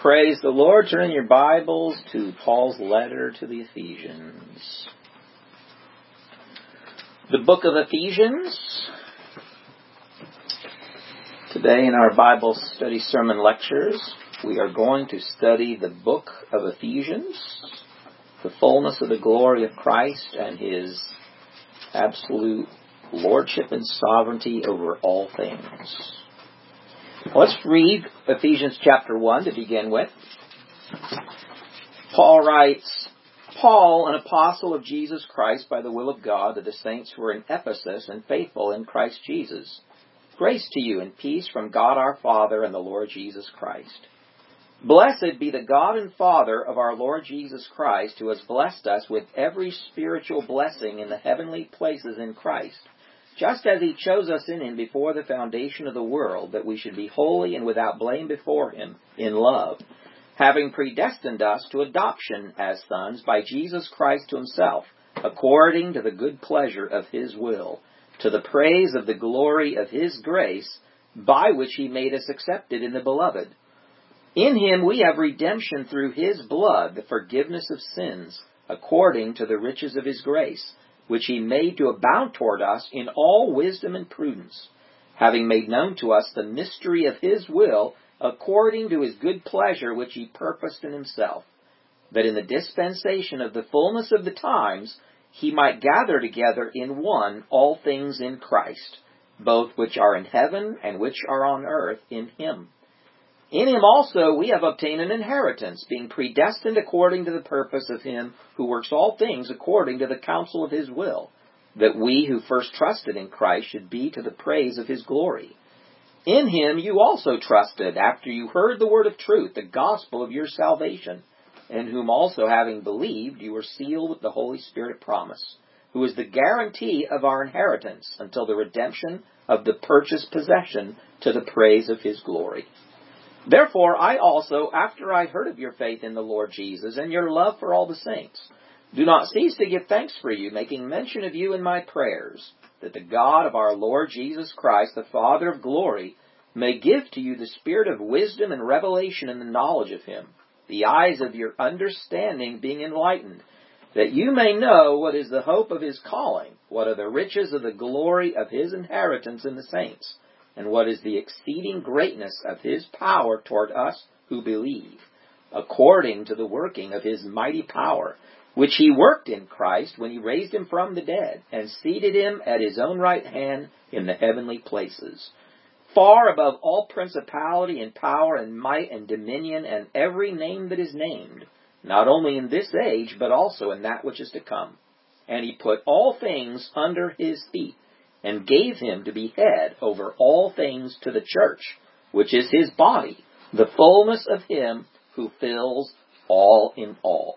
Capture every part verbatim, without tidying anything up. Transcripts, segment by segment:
Praise the Lord. Turn in your Bibles to Paul's letter to the Ephesians. The book of Ephesians. Today in our Bible study sermon lectures, we are going to study the book of Ephesians, the fullness of the glory of Christ and His absolute lordship and sovereignty over all things. Let's read Ephesians chapter one to begin with. Paul writes, Paul, an apostle of Jesus Christ by the will of God, to the saints who are in Ephesus and faithful in Christ Jesus. Grace to you and peace from God our Father and the Lord Jesus Christ. Blessed be the God and Father of our Lord Jesus Christ, who has blessed us with every spiritual blessing in the heavenly places in Christ, just as He chose us in Him before the foundation of the world, that we should be holy and without blame before Him in love, having predestined us to adoption as sons by Jesus Christ to Himself, according to the good pleasure of His will, to the praise of the glory of His grace, by which He made us accepted in the Beloved. In Him we have redemption through His blood, the forgiveness of sins, according to the riches of His grace, which He made to abound toward us in all wisdom and prudence, having made known to us the mystery of His will, according to His good pleasure which He purposed in Himself, that in the dispensation of the fullness of the times He might gather together in one all things in Christ, both which are in heaven and which are on earth in Him. In Him also we have obtained an inheritance, being predestined according to the purpose of Him who works all things according to the counsel of His will, that we who first trusted in Christ should be to the praise of His glory. In Him you also trusted, after you heard the word of truth, the gospel of your salvation, in whom also having believed you were sealed with the Holy Spirit of promise, who is the guarantee of our inheritance until the redemption of the purchased possession to the praise of His glory. Therefore I also, after I heard of your faith in the Lord Jesus and your love for all the saints, do not cease to give thanks for you, making mention of you in my prayers, that the God of our Lord Jesus Christ, the Father of glory, may give to you the spirit of wisdom and revelation in the knowledge of Him, the eyes of your understanding being enlightened, that you may know what is the hope of His calling, what are the riches of the glory of His inheritance in the saints, and what is the exceeding greatness of His power toward us who believe, according to the working of His mighty power, which He worked in Christ when He raised Him from the dead, and seated Him at His own right hand in the heavenly places, far above all principality and power and might and dominion and every name that is named, not only in this age, but also in that which is to come. And He put all things under His feet, and gave Him to be head over all things to the church, which is His body, the fullness of Him who fills all in all.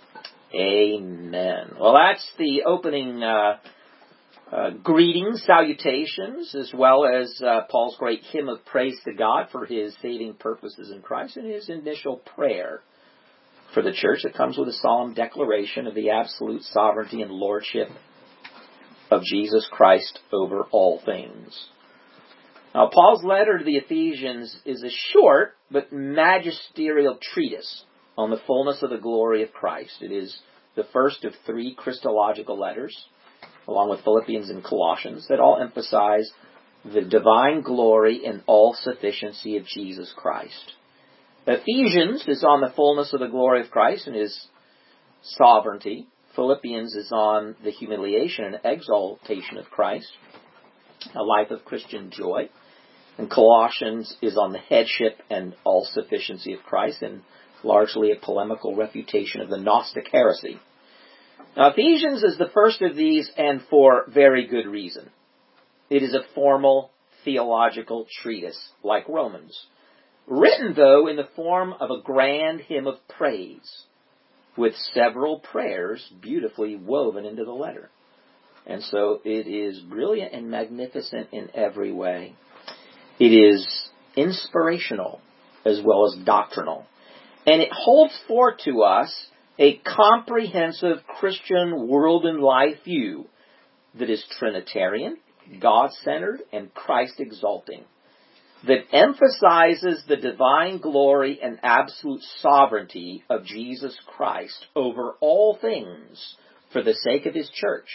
Amen. Well, that's the opening uh, uh, greetings, salutations, as well as uh, Paul's great hymn of praise to God for His saving purposes in Christ, and his initial prayer for the church that comes with a solemn declaration of the absolute sovereignty and lordship of Jesus Christ over all things. Now, Paul's letter to the Ephesians is a short but magisterial treatise on the fullness of the glory of Christ. It is the first of three Christological letters, along with Philippians and Colossians, that all emphasize the divine glory and all-sufficiency of Jesus Christ. Ephesians is on the fullness of the glory of Christ and His sovereignty. Philippians is on the humiliation and exaltation of Christ, a life of Christian joy. And Colossians is on the headship and all-sufficiency of Christ, and largely a polemical refutation of the Gnostic heresy. Now, Ephesians is the first of these, and for very good reason. It is a formal theological treatise, like Romans, written, though, in the form of a grand hymn of praise, with several prayers beautifully woven into the letter. And so it is brilliant and magnificent in every way. It is inspirational as well as doctrinal. And it holds forth to us a comprehensive Christian world and life view that is Trinitarian, God-centered, and Christ-exalting. that emphasizes the divine glory and absolute sovereignty of Jesus Christ over all things for the sake of his church,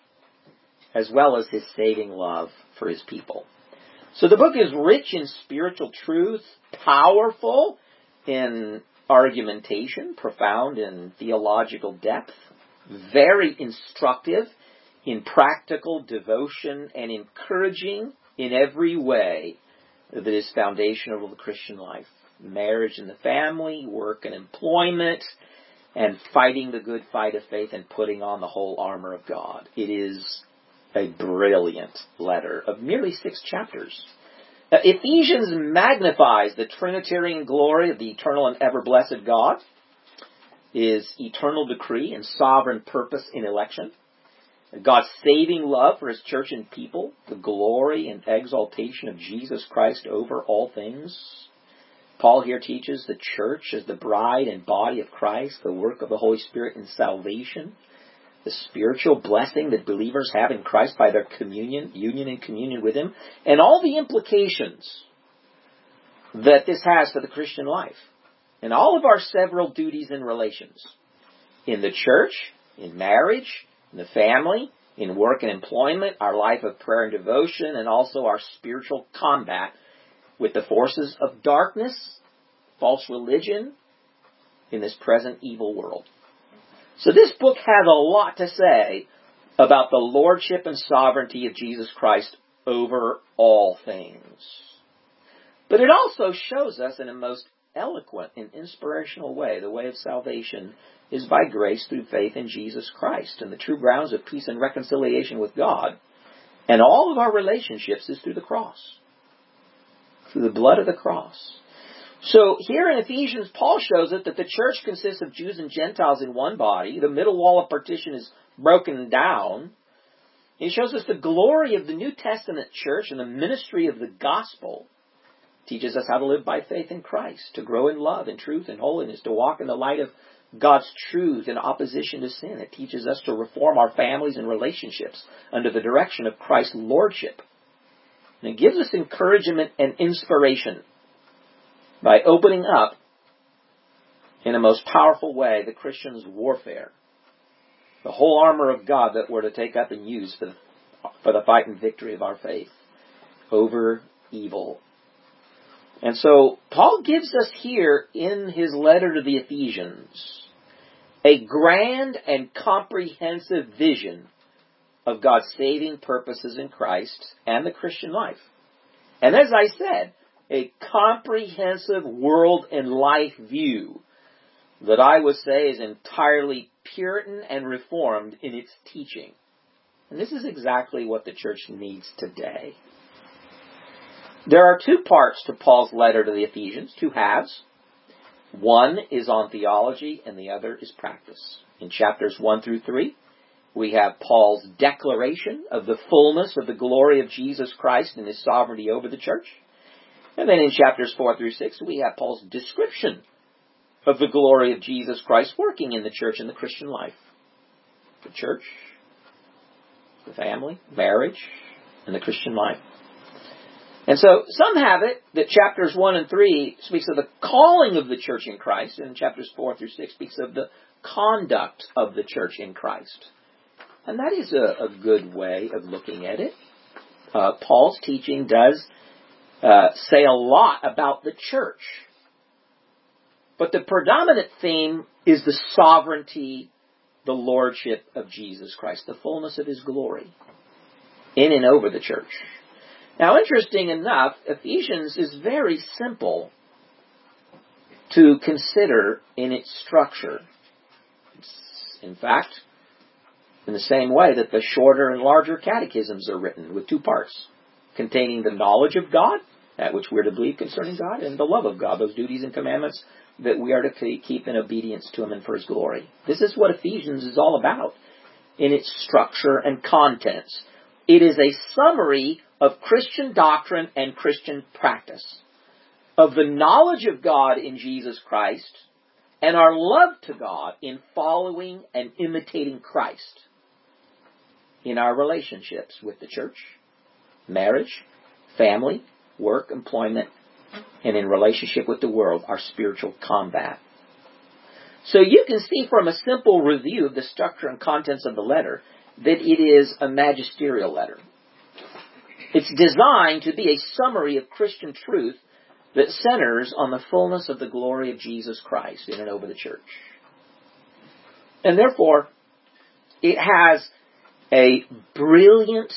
as well as his saving love for his people. So the book is rich in spiritual truth, powerful in argumentation, profound in theological depth, very instructive in practical devotion, and encouraging in every way that is foundational to the Christian life. Marriage and the family, work and employment, and fighting the good fight of faith and putting on the whole armor of God. It is a brilliant letter of merely six chapters. Now, Ephesians magnifies the Trinitarian glory of the eternal and ever-blessed God, his eternal decree and sovereign purpose in election, God's saving love for his church and people, the glory and exaltation of Jesus Christ over all things. Paul here teaches the church as the bride and body of Christ, the work of the Holy Spirit in salvation, the spiritual blessing that believers have in Christ by their communion, union and communion with him, and all the implications that this has for the Christian life, and all of our several duties and relations in the church, in marriage, in the family, in work and employment, our life of prayer and devotion, and also our spiritual combat with the forces of darkness, false religion, in this present evil world. So this book has a lot to say about the lordship and sovereignty of Jesus Christ over all things. But it also shows us in a most eloquent and inspirational way the way of salvation is by grace through faith in Jesus Christ, and the true grounds of peace and reconciliation with God and all of our relationships is through the cross, through the blood of the cross. So here in Ephesians, Paul shows it that the church consists of Jews and Gentiles in one body. The middle wall of partition is broken down. He shows us the glory of the New Testament church and the ministry of the gospel. Teaches us how to live by faith in Christ, to grow in love and truth and holiness, to walk in the light of God's truth in opposition to sin. It teaches us to reform our families and relationships under the direction of Christ's lordship. And it gives us encouragement and inspiration by opening up in a most powerful way the Christian's warfare, the whole armor of God that we're to take up and use for the, for the fight and victory of our faith over evil. And so Paul gives us here in his letter to the Ephesians a grand and comprehensive vision of God's saving purposes in Christ and the Christian life. And as I said, a comprehensive world and life view that I would say is entirely Puritan and Reformed in its teaching. And this is exactly what the church needs today. There are two parts to Paul's letter to the Ephesians, two halves. One is on theology and the other is practice. In chapters one through three, we have Paul's declaration of the fullness of the glory of Jesus Christ and his sovereignty over the church. And then in chapters four through six, we have Paul's description of the glory of Jesus Christ working in the church and the Christian life. The church, the family, marriage, and the Christian life. And so some have it that chapters one and three speaks of the calling of the church in Christ, and chapters four through six speaks of the conduct of the church in Christ. And that is a, a good way of looking at it. Uh, Paul's teaching does uh, say a lot about the church. But the predominant theme is the sovereignty, the lordship of Jesus Christ, the fullness of his glory in and over the church. Now, interesting enough, Ephesians is very simple to consider in its structure. It's, in fact, in the same way that the shorter and larger catechisms are written, with two parts, containing the knowledge of God, that which we're to believe concerning God, and the love of God, those duties and commandments that we are to keep in obedience to him and for his glory. This is what Ephesians is all about in its structure and contents. It is a summary of Christian doctrine and Christian practice, of the knowledge of God in Jesus Christ, and our love to God in following and imitating Christ in our relationships with the church, marriage, family, work, employment, and in relationship with the world, our spiritual combat. So you can see from a simple review of the structure and contents of the letter that it is a magisterial letter. It's designed to be a summary of Christian truth that centers on the fullness of the glory of Jesus Christ in and over the church. And therefore, it has a brilliant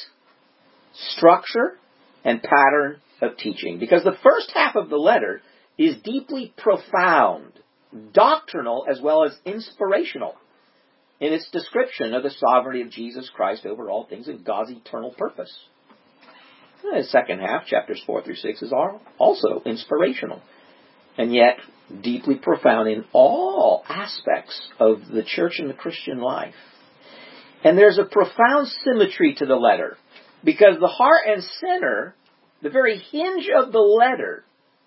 structure and pattern of teaching. Because the first half of the letter is deeply profound, doctrinal as well as inspirational in its description of the sovereignty of Jesus Christ over all things and God's eternal purpose. The second half, chapters four through six, is also inspirational and yet deeply profound in all aspects of the church and the Christian life. And there's a profound symmetry to the letter because the heart and center, the very hinge of the letter,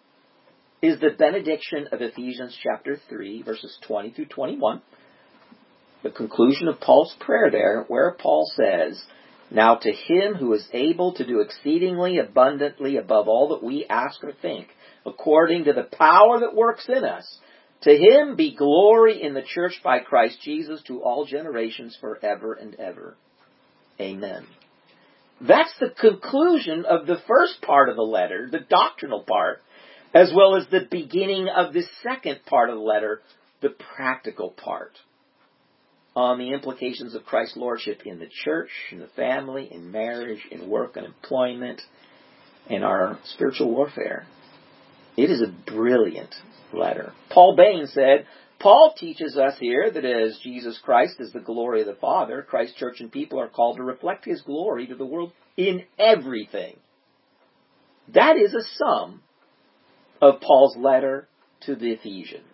is the benediction of Ephesians chapter three, verses twenty through twenty-one. The conclusion of Paul's prayer there, where Paul says, "Now to him who is able to do exceedingly abundantly above all that we ask or think, according to the power that works in us, to him be glory in the church by Christ Jesus to all generations forever and ever. Amen." That's the conclusion of the first part of the letter, the doctrinal part, as well as the beginning of the second part of the letter, the practical part, on the implications of Christ's lordship in the church, in the family, in marriage, in work and employment, in our spiritual warfare. It is a brilliant letter. Paul Bain said, Paul teaches us here that as Jesus Christ is the glory of the Father, Christ's church and people are called to reflect his glory to the world in everything. That is a sum of Paul's letter to the Ephesians.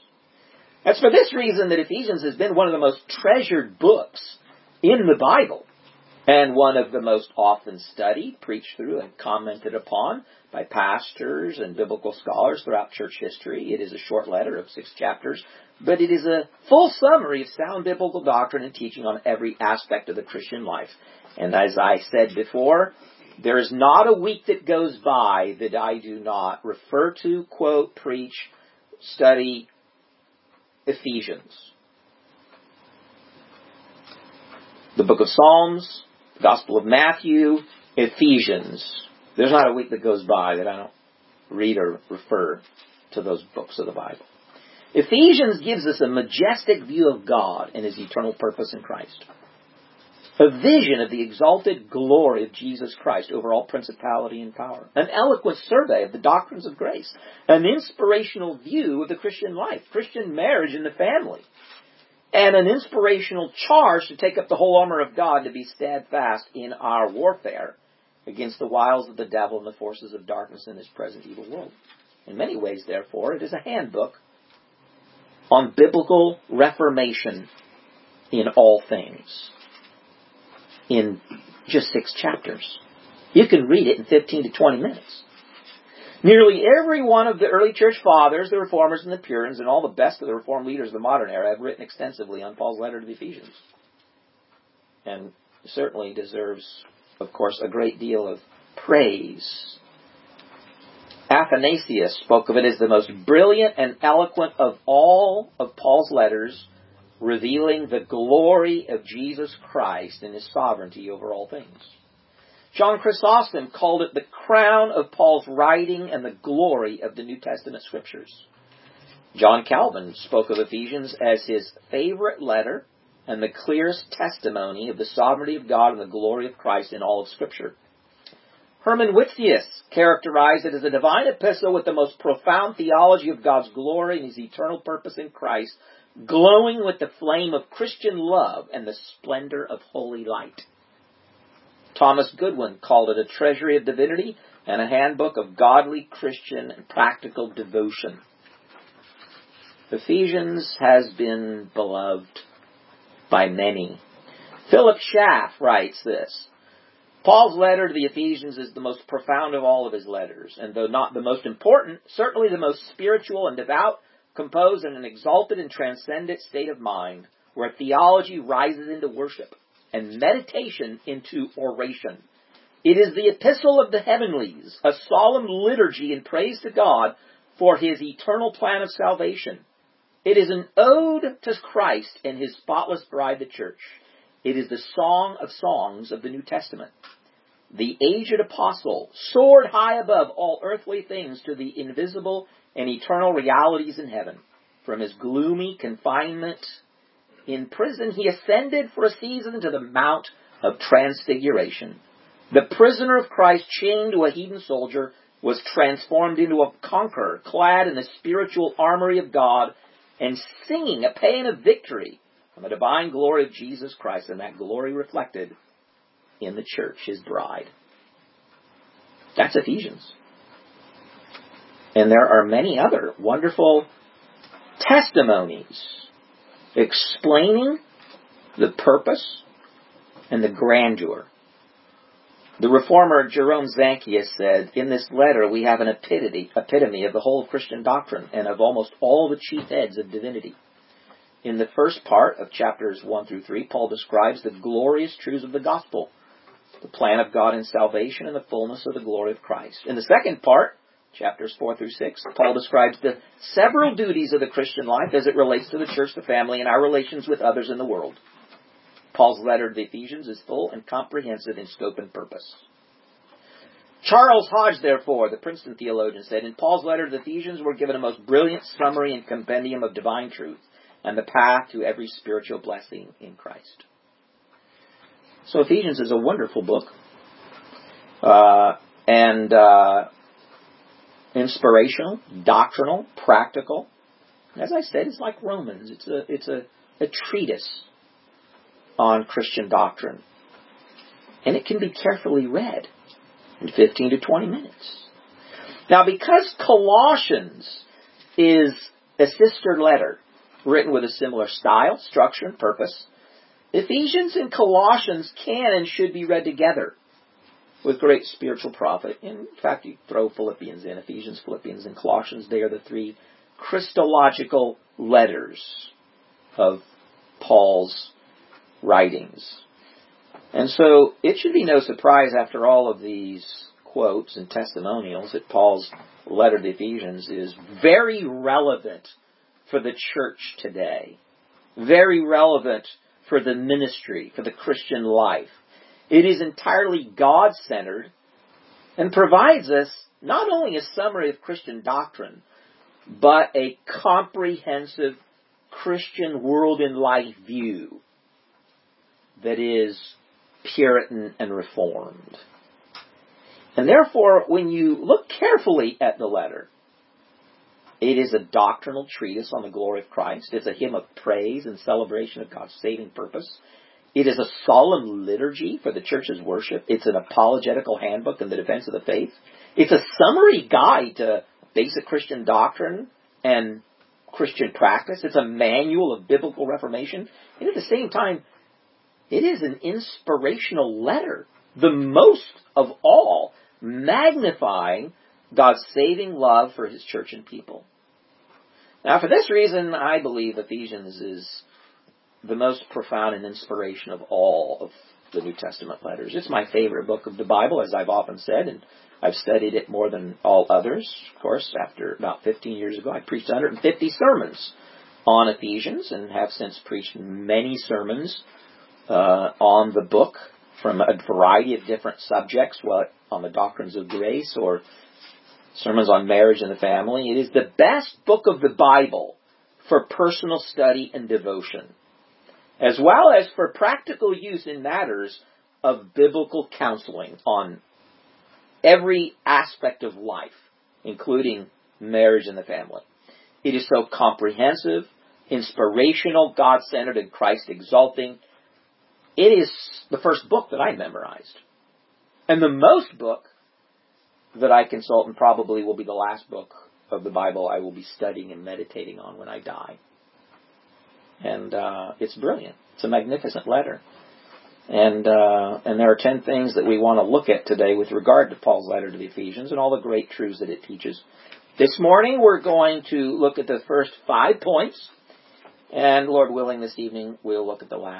It's for this reason that Ephesians has been one of the most treasured books in the Bible, and one of the most often studied, preached through, and commented upon by pastors and biblical scholars throughout church history. It is a short letter of six chapters, but it is a full summary of sound biblical doctrine and teaching on every aspect of the Christian life. And as I said before, there is not a week that goes by that I do not refer to, quote, preach, study Ephesians. The book of Psalms, the Gospel of Matthew, Ephesians. There's not a week that goes by that I don't read or refer to those books of the Bible. Ephesians gives us a majestic view of God and his eternal purpose in Christ. A vision of the exalted glory of Jesus Christ over all principality and power. An eloquent survey of the doctrines of grace. An inspirational view of the Christian life, Christian marriage and the family. And an inspirational charge to take up the whole armor of God to be steadfast in our warfare against the wiles of the devil and the forces of darkness in this present evil world. In many ways, therefore, it is a handbook on biblical reformation in all things. In just six chapters. You can read it in fifteen to twenty minutes. Nearly every one of the early church fathers, the reformers and the Puritans, and all the best of the reformed leaders of the modern era have written extensively on Paul's letter to the Ephesians. And certainly deserves, of course, a great deal of praise. Athanasius spoke of it as the most brilliant and eloquent of all of Paul's letters, revealing the glory of Jesus Christ and his sovereignty over all things. John Chrysostom called it the crown of Paul's writing and the glory of the New Testament scriptures. John Calvin spoke of Ephesians as his favorite letter and the clearest testimony of the sovereignty of God and the glory of Christ in all of Scripture. Herman Whitfius characterized it as a divine epistle with the most profound theology of God's glory and his eternal purpose in Christ, glowing with the flame of Christian love and the splendor of holy light. Thomas Goodwin called it a treasury of divinity and a handbook of godly Christian and practical devotion. Ephesians has been beloved by many. Philip Schaff writes this: Paul's letter to the Ephesians is the most profound of all of his letters, and though not the most important, certainly the most spiritual and devout, composed in an exalted and transcendent state of mind, where theology rises into worship and meditation into oration. It is the epistle of the heavenlies, a solemn liturgy in praise to God for his eternal plan of salvation. It is an ode to Christ and his spotless bride, the church. It is the song of songs of the New Testament. The aged apostle soared high above all earthly things to the invisible and eternal realities in heaven. From his gloomy confinement in prison, he ascended for a season to the Mount of Transfiguration. The prisoner of Christ, chained to a heathen soldier, was transformed into a conqueror, clad in the spiritual armory of God, and singing a paean of victory from the divine glory of Jesus Christ, and that glory reflected in the church, his bride. That's Ephesians. And there are many other wonderful testimonies explaining the purpose and the grandeur. The reformer Jerome Zanchius said, in this letter we have an epitome, epitome of the whole of Christian doctrine and of almost all the chief heads of divinity. In the first part of chapters one through three, Paul describes the glorious truths of the gospel, the plan of God in salvation, and the fullness of the glory of Christ. In the second part, chapters four through six, Paul describes the several duties of the Christian life as it relates to the church, the family, and our relations with others in the world. Paul's letter to the Ephesians is full and comprehensive in scope and purpose. Charles Hodge, therefore, the Princeton theologian, said, in Paul's letter to the Ephesians, we're given a most brilliant summary and compendium of divine truth and the path to every spiritual blessing in Christ. So Ephesians is a wonderful book. Uh, and uh, inspirational, doctrinal, practical. As I said, it's like Romans. It's a, it's a, a treatise on Christian doctrine. And it can be carefully read in fifteen to twenty minutes. Now, because Colossians is a sister letter written with a similar style, structure, and purpose, Ephesians and Colossians can and should be read together with great spiritual profit. In fact, you throw Philippians in, Ephesians, Philippians, and Colossians. They are the three Christological letters of Paul's writings. And so it should be no surprise after all of these quotes and testimonials that Paul's letter to the Ephesians is very relevant for the church today. Very relevant for the ministry, for the Christian life. It is entirely God-centered and provides us not only a summary of Christian doctrine, but a comprehensive Christian world and life view that is Puritan and Reformed. And therefore, when you look carefully at the letter, it is a doctrinal treatise on the glory of Christ. It's a hymn of praise and celebration of God's saving purpose. It is a solemn liturgy for the church's worship. It's an apologetical handbook in the defense of the faith. It's a summary guide to basic Christian doctrine and Christian practice. It's a manual of biblical reformation. And at the same time, it is an inspirational letter, the most of all magnifying God's saving love for his church and people. Now, for this reason, I believe Ephesians is the most profound and inspiration of all of the New Testament letters. It's my favorite book of the Bible, as I've often said, and I've studied it more than all others. Of course, after about fifteen years ago, I preached one hundred fifty sermons on Ephesians and have since preached many sermons uh, on the book from a variety of different subjects, what on the doctrines of grace or sermons on marriage and the family. It is the best book of the Bible for personal study and devotion, as well as for practical use in matters of biblical counseling on every aspect of life, including marriage and the family. It is so comprehensive, inspirational, God-centered, and Christ-exalting. It is the first book that I memorized. And the most book that I consult, and probably will be the last book of the Bible I will be studying and meditating on when I die. And uh, it's brilliant. It's a magnificent letter. And uh, and there are ten things that we want to look at today with regard to Paul's letter to the Ephesians and all the great truths that it teaches. This morning we're going to look at the first five points. And Lord willing, this evening we'll look at the last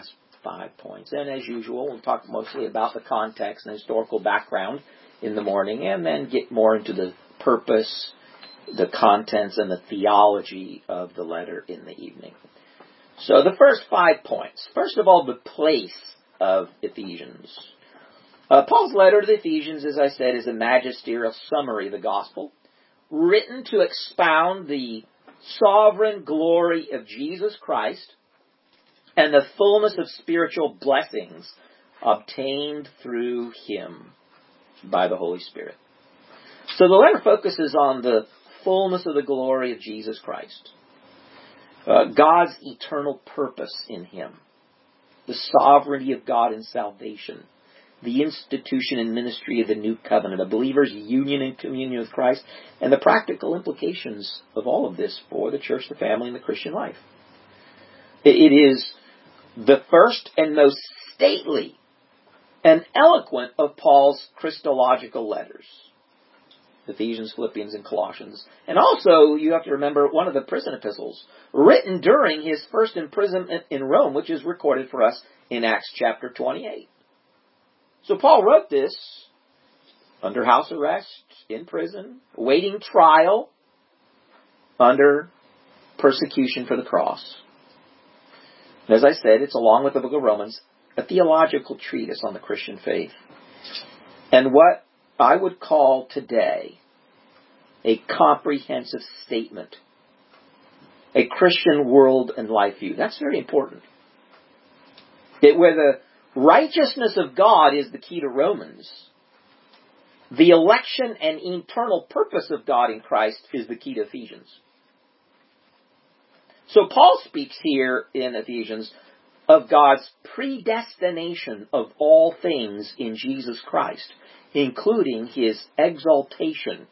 five points. And as usual, we'll talk mostly about the context and historical background in the morning, and then get more into the purpose, the contents, and the theology of the letter in the evening. So the first five points. First of all, the place of Ephesians. Uh, Paul's letter to the Ephesians, as I said, is a magisterial summary of the gospel, written to expound the sovereign glory of Jesus Christ and the fullness of spiritual blessings obtained through Him by the Holy Spirit. So the letter focuses on the fullness of the glory of Jesus Christ, uh, God's eternal purpose in Him, the sovereignty of God in salvation, the institution and ministry of the new covenant, a believer's union and communion with Christ, and the practical implications of all of this for the church, the family, and the Christian life. It is the first and most stately and eloquent of Paul's Christological letters, Ephesians, Philippians, and Colossians. And also, you have to remember, one of the prison epistles, written during his first imprisonment in Rome, which is recorded for us in Acts chapter twenty-eight. So Paul wrote this under house arrest, in prison, awaiting trial, under persecution for the cross. And as I said, it's along with the book of Romans, a theological treatise on the Christian faith. And what I would call today a comprehensive statement, a Christian world and life view. That's very important. That where the righteousness of God is the key to Romans, the election and eternal purpose of God in Christ is the key to Ephesians. So Paul speaks here in Ephesians of God's predestination of all things in Jesus Christ, including His exaltation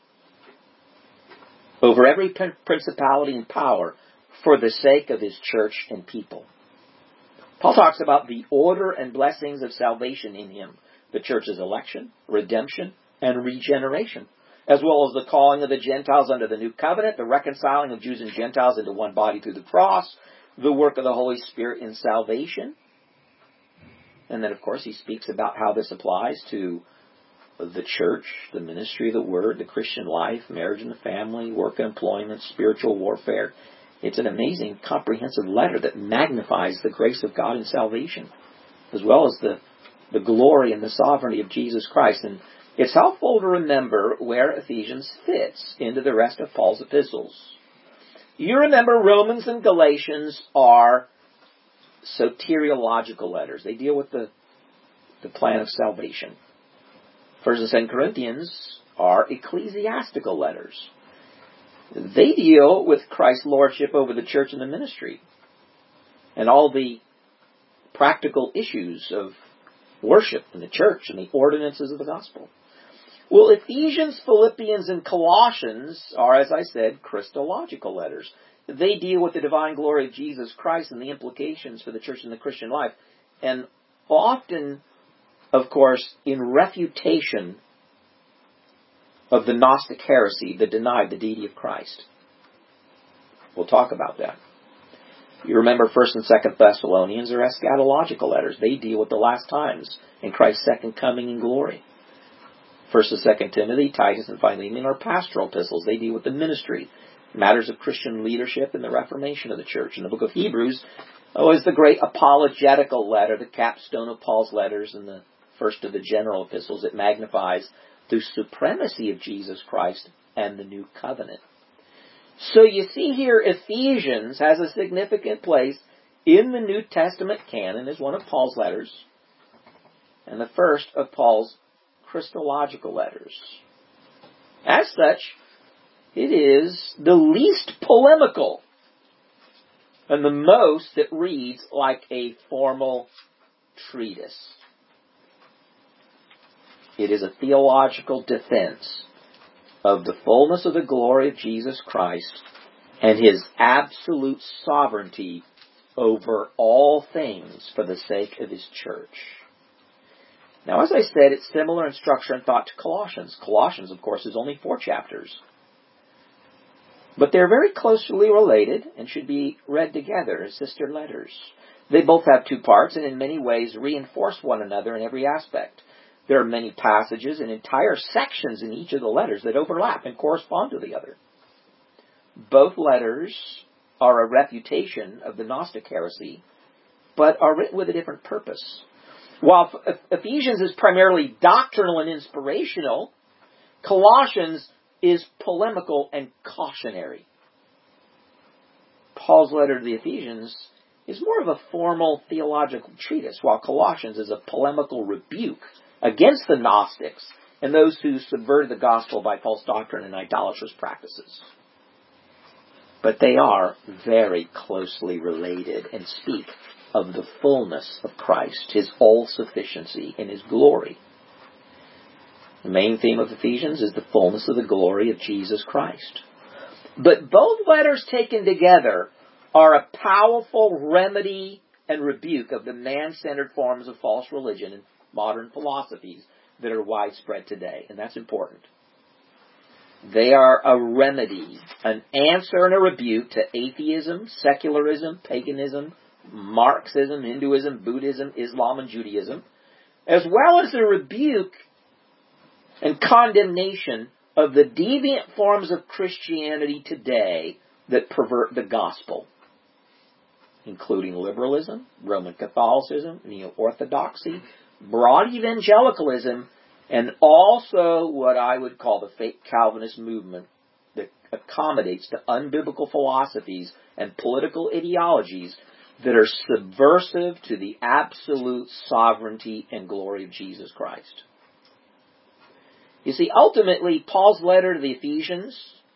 over every principality and power for the sake of His church and people. Paul talks about the order and blessings of salvation in Him, the church's election, redemption, and regeneration, as well as the calling of the Gentiles under the new covenant, the reconciling of Jews and Gentiles into one body through the cross, the work of the Holy Spirit in salvation. And then, of course, he speaks about how this applies to the church, the ministry of the Word, the Christian life, marriage and the family, work and employment, spiritual warfare. It's an amazing, comprehensive letter that magnifies the grace of God in salvation, as well as the, the glory and the sovereignty of Jesus Christ. And it's helpful to remember where Ephesians fits into the rest of Paul's epistles. You remember Romans and Galatians are soteriological letters. They deal with the, the plan of salvation. First and Second Corinthians are ecclesiastical letters. They deal with Christ's lordship over the church and the ministry, and all the practical issues of worship in the church and the ordinances of the gospel. Well, Ephesians, Philippians, and Colossians are, as I said, Christological letters. They deal with the divine glory of Jesus Christ and the implications for the church and the Christian life, and often, of course, in refutation of the Gnostic heresy that denied the deity of Christ. We'll talk about that. You remember First and Second Thessalonians are eschatological letters. They deal with the last times and Christ's second coming in glory. First and Second Timothy, Titus, and Philemon are pastoral epistles. They deal with the ministry, matters of Christian leadership, and the reformation of the church. And the book of Hebrews oh, is the great apologetical letter, the capstone of Paul's letters, and the first of the general epistles. It magnifies the supremacy of Jesus Christ and the new covenant. So you see here, Ephesians has a significant place in the New Testament canon as one of Paul's letters, and the first of Paul's Christological letters. As such, it is the least polemical and the most that reads like a formal treatise. It is a theological defense of the fullness of the glory of Jesus Christ and His absolute sovereignty over all things for the sake of His church. Now, as I said, it's similar in structure and thought to Colossians. Colossians, of course, is only four chapters. But they're very closely related and should be read together as sister letters. They both have two parts and in many ways reinforce one another in every aspect. There are many passages and entire sections in each of the letters that overlap and correspond to the other. Both letters are a refutation of the Gnostic heresy, but are written with a different purpose. While Ephesians is primarily doctrinal and inspirational, Colossians is polemical and cautionary. Paul's letter to the Ephesians is more of a formal theological treatise, while Colossians is a polemical rebuke against the Gnostics and those who subverted the gospel by false doctrine and idolatrous practices. But they are very closely related and speak of the fullness of Christ, His all-sufficiency, and His glory. The main theme of Ephesians is the fullness of the glory of Jesus Christ. But both letters taken together are a powerful remedy and rebuke of the man-centered forms of false religion and modern philosophies that are widespread today. And that's important. They are a remedy, an answer and a rebuke to atheism, secularism, paganism, Marxism, Hinduism, Buddhism, Islam, and Judaism, as well as a rebuke and condemnation of the deviant forms of Christianity today that pervert the gospel, including liberalism, Roman Catholicism, neo-orthodoxy, broad evangelicalism, and also what I would call the fake Calvinist movement that accommodates to unbiblical philosophies and political ideologies that are subversive to the absolute sovereignty and glory of Jesus Christ. You see, ultimately, Paul's letter to the Ephesians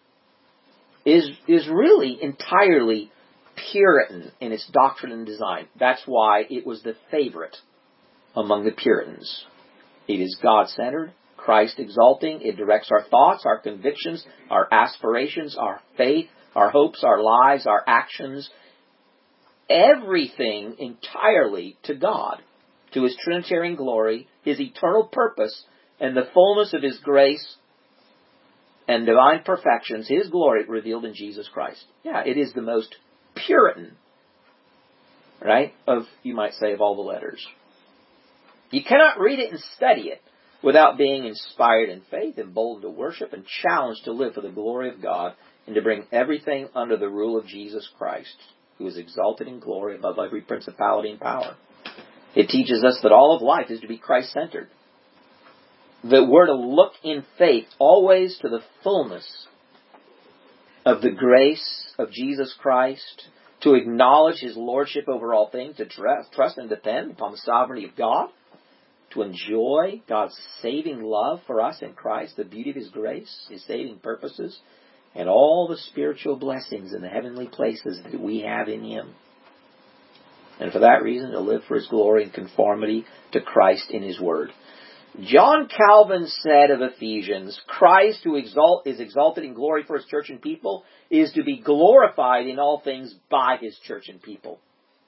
is, is really entirely Puritan in its doctrine and design. That's why it was the favorite among the Puritans. It is God-centered, Christ-exalting. It directs our thoughts, our convictions, our aspirations, our faith, our hopes, our lives, our actions, everything entirely to God, to His Trinitarian glory, His eternal purpose, and the fullness of His grace and divine perfections, His glory revealed in Jesus Christ. Yeah, it is the most Puritan, right, of, you might say, of all the letters. You cannot read it and study it without being inspired in faith, emboldened to worship, and challenged to live for the glory of God and to bring everything under the rule of Jesus Christ, who is exalted in glory above every principality and power. It teaches us that all of life is to be Christ-centered. That we're to look in faith always to the fullness of the grace of Jesus Christ, to acknowledge His lordship over all things, to trust and depend upon the sovereignty of God, to enjoy God's saving love for us in Christ, the beauty of His grace, His saving purposes, and all the spiritual blessings in the heavenly places that we have in Him. And for that reason, to live for His glory and conformity to Christ in His Word. John Calvin said of Ephesians, Christ, who exalt, is exalted in glory for His church and people, is to be glorified in all things by His church and people.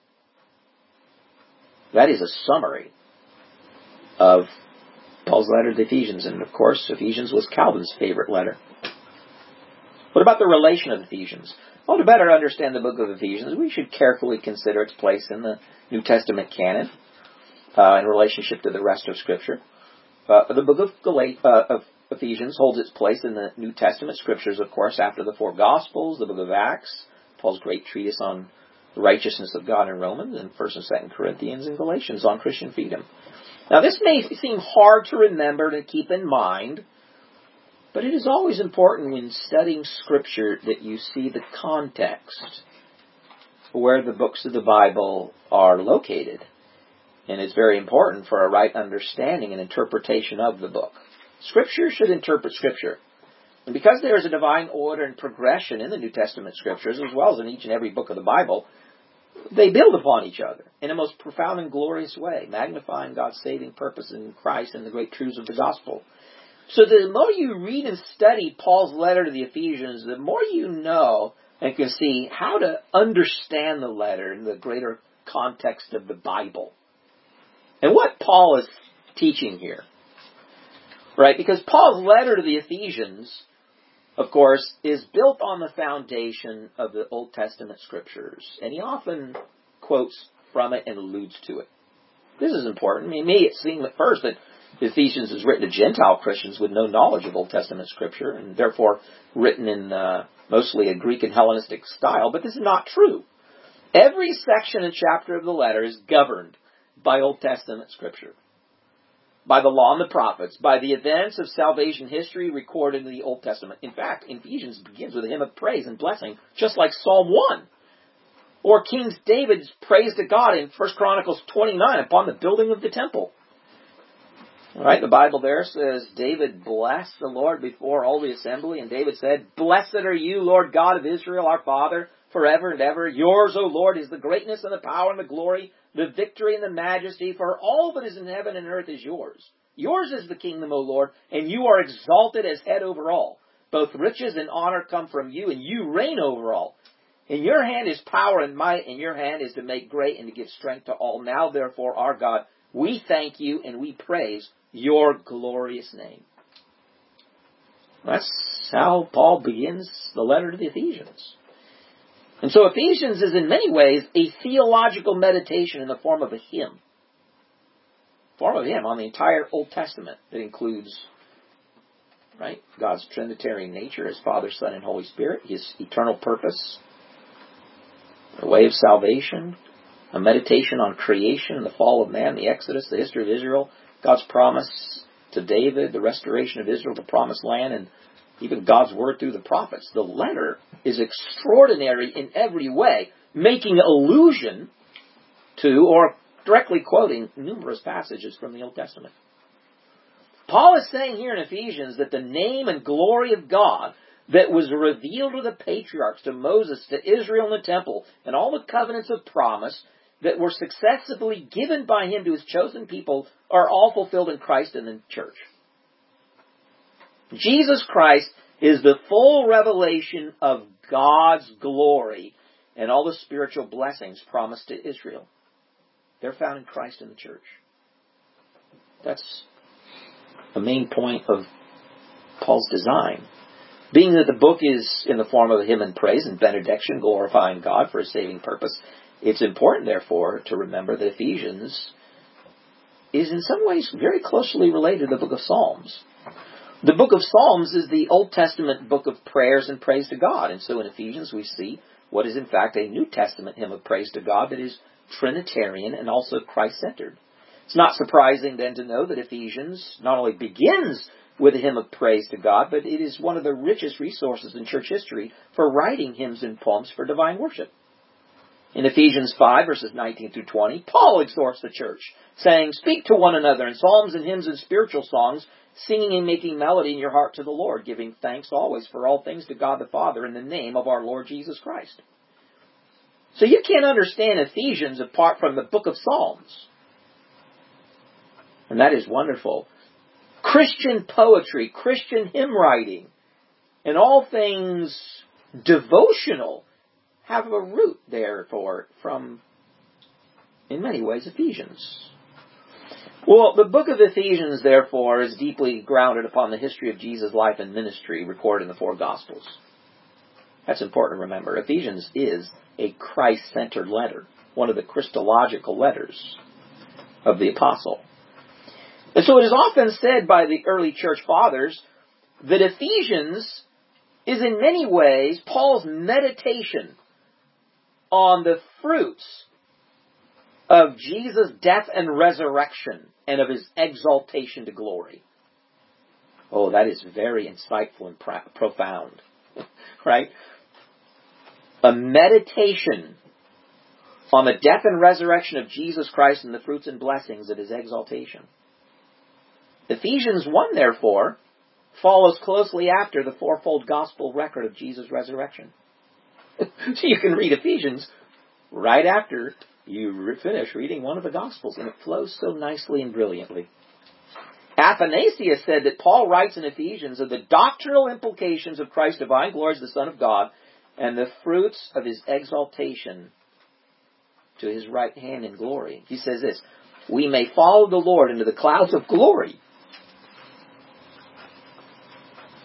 That is a summary of Paul's letter to the Ephesians. And of course, Ephesians was Calvin's favorite letter. What about the relation of Ephesians? Well, to better understand the book of Ephesians, we should carefully consider its place in the New Testament canon uh, in relationship to the rest of Scripture. Uh, the book of, Galat- uh, of Ephesians holds its place in the New Testament Scriptures, of course, after the four Gospels, the book of Acts, Paul's great treatise on the righteousness of God in Romans, and First and Second Corinthians and Galatians on Christian freedom. Now, this may seem hard to remember and keep in mind, but it is always important when studying Scripture that you see the context where the books of the Bible are located. And it's very important for a right understanding and interpretation of the book. Scripture should interpret Scripture. And because there is a divine order and progression in the New Testament Scriptures, as well as in each and every book of the Bible, they build upon each other in a most profound and glorious way, magnifying God's saving purpose in Christ and the great truths of the gospel. So the more you read and study Paul's letter to the Ephesians, the more you know and can see how to understand the letter in the greater context of the Bible. And what Paul is teaching here, right? Because Paul's letter to the Ephesians, of course, is built on the foundation of the Old Testament Scriptures. And he often quotes from it and alludes to it. This is important. I mean, it may seem at first that Ephesians is written to Gentile Christians with no knowledge of Old Testament Scripture, and therefore written in uh, mostly a Greek and Hellenistic style, but this is not true. Every section and chapter of the letter is governed by Old Testament Scripture, by the law and the prophets, by the events of salvation history recorded in the Old Testament. In fact, Ephesians begins with a hymn of praise and blessing, just like Psalm one. Or King David's praise to God in First Chronicles twenty-nine upon the building of the temple. All right, the Bible there says, David blessed the Lord before all the assembly, and David said, Blessed are you, Lord God of Israel, our Father, forever and ever. Yours, O Lord, is the greatness and the power and the glory, the victory and the majesty, for all that is in heaven and earth is yours. Yours is the kingdom, O Lord, and you are exalted as head over all. Both riches and honor come from you, and you reign over all. In your hand is power and might, and your hand is to make great and to give strength to all. Now, therefore, our God, we thank you and we praise your glorious name. That's how Paul begins the letter to the Ephesians. And so Ephesians is in many ways a theological meditation in the form of a hymn. Form of a hymn on the entire Old Testament that includes, right, God's Trinitarian nature as Father, Son, and Holy Spirit, His eternal purpose, the way of salvation, a meditation on creation and the fall of man, the Exodus, the history of Israel, God's promise to David, the restoration of Israel, the promised land, and even God's word through the prophets. The letter is extraordinary in every way, making allusion to or directly quoting numerous passages from the Old Testament. Paul is saying here in Ephesians that the name and glory of God that was revealed to the patriarchs, to Moses, to Israel in the temple, and all the covenants of promise that were successively given by him to his chosen people are all fulfilled in Christ and in the church. Jesus Christ is the full revelation of God's glory and all the spiritual blessings promised to Israel. They're found in Christ and the church. That's the main point of Paul's design. Being that the book is in the form of a hymn and praise and benediction, glorifying God for His saving purpose, it's important, therefore, to remember that Ephesians is in some ways very closely related to the book of Psalms. The book of Psalms is the Old Testament book of prayers and praise to God. And so in Ephesians we see what is in fact a New Testament hymn of praise to God that is Trinitarian and also Christ-centered. It's not surprising then to know that Ephesians not only begins with a hymn of praise to God, but it is one of the richest resources in church history for writing hymns and poems for divine worship. In Ephesians five, verses nineteen through twenty, Paul exhorts the church, saying, Speak to one another in psalms and hymns and spiritual songs, singing and making melody in your heart to the Lord, giving thanks always for all things to God the Father in the name of our Lord Jesus Christ. So you can't understand Ephesians apart from the book of Psalms. And that is wonderful. Christian poetry, Christian hymn writing, and all things devotional have a root, therefore, from, in many ways, Ephesians. Well, the book of Ephesians, therefore, is deeply grounded upon the history of Jesus' life and ministry recorded in the four Gospels. That's important to remember. Ephesians is a Christ-centered letter, one of the Christological letters of the Apostle. And so it is often said by the early church fathers that Ephesians is in many ways Paul's meditation on the fruits of Jesus' death and resurrection and of His exaltation to glory. Oh, that is very insightful and pro- profound. Right? A meditation on the death and resurrection of Jesus Christ and the fruits and blessings of His exaltation. Ephesians one, therefore, follows closely after the fourfold gospel record of Jesus' resurrection. So you can read Ephesians right after you finish reading one of the Gospels, and it flows so nicely and brilliantly. Athanasius said that Paul writes in Ephesians of the doctrinal implications of Christ's divine glory as the Son of God and the fruits of His exaltation to His right hand in glory. He says this, we may follow the Lord into the clouds of glory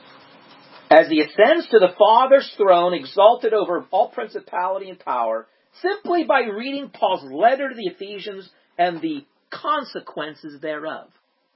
as He ascends to the Father's throne, exalted over all principality and power, simply by reading Paul's letter to the Ephesians and the consequences thereof.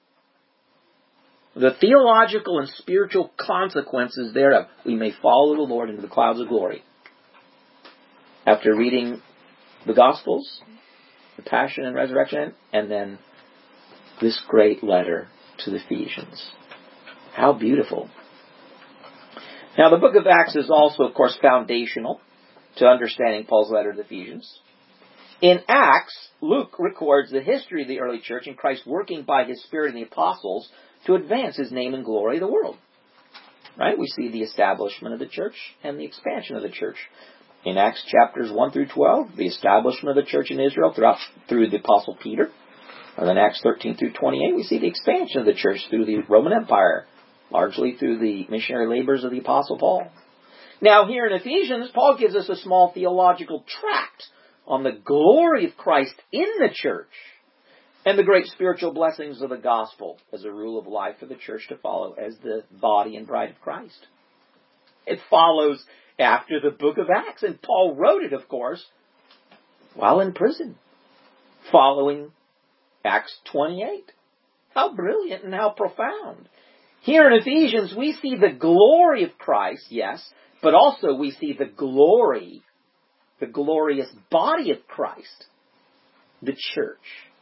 The theological and spiritual consequences thereof. We may follow the Lord into the clouds of glory. After reading the Gospels, the Passion and Resurrection, and then this great letter to the Ephesians. How beautiful. Now, the book of Acts is also, of course, foundational to understanding Paul's letter to the Ephesians. In Acts, Luke records the history of the early church and Christ working by His Spirit in the apostles to advance His name and glory in the world. Right? We see the establishment of the church and the expansion of the church. In Acts chapters one through twelve, the establishment of the church in Israel throughout, through the Apostle Peter. And then Acts thirteen through twenty-eight, we see the expansion of the church through the Roman Empire, largely through the missionary labors of the Apostle Paul. Now here in Ephesians, Paul gives us a small theological tract on the glory of Christ in the church and the great spiritual blessings of the gospel as a rule of life for the church to follow as the body and bride of Christ. It follows after the book of Acts, and Paul wrote it, of course, while in prison, following Acts twenty-eight. How brilliant and how profound. Here in Ephesians, we see the glory of Christ, yes, but also we see the glory, the glorious body of Christ, the church.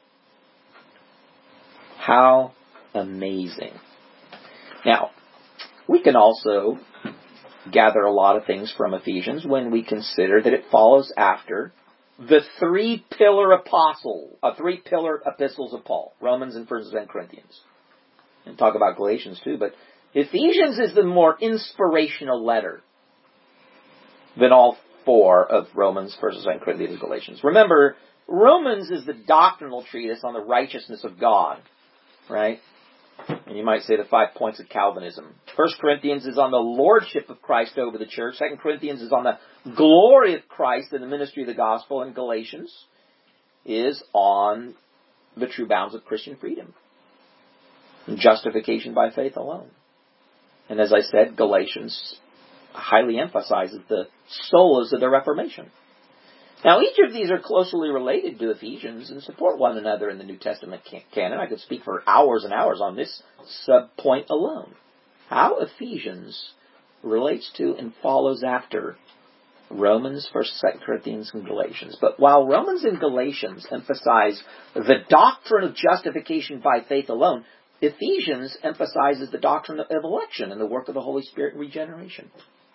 How amazing. Now, we can also gather a lot of things from Ephesians when we consider that it follows after the three pillar apostle, uh, three pillar epistles of Paul, Romans and First and Corinthians. And talk about Galatians too, but Ephesians is the more inspirational letter than all four of Romans, First and Corinthians, and Galatians. Remember, Romans is the doctrinal treatise on the righteousness of God, right? And you might say the five points of Calvinism. First Corinthians is on the lordship of Christ over the church. Second Corinthians is on the glory of Christ in the ministry of the gospel. And Galatians is on the true bounds of Christian freedom. And justification by faith alone. And as I said, Galatians highly emphasizes the solas of the Reformation. Now, each of these are closely related to Ephesians and support one another in the New Testament canon. I could speak for hours and hours on this sub-point alone. How Ephesians relates to and follows after Romans, First, Second Corinthians, and Galatians. But while Romans and Galatians emphasize the doctrine of justification by faith alone, Ephesians emphasizes the doctrine of election and the work of the Holy Spirit in regeneration.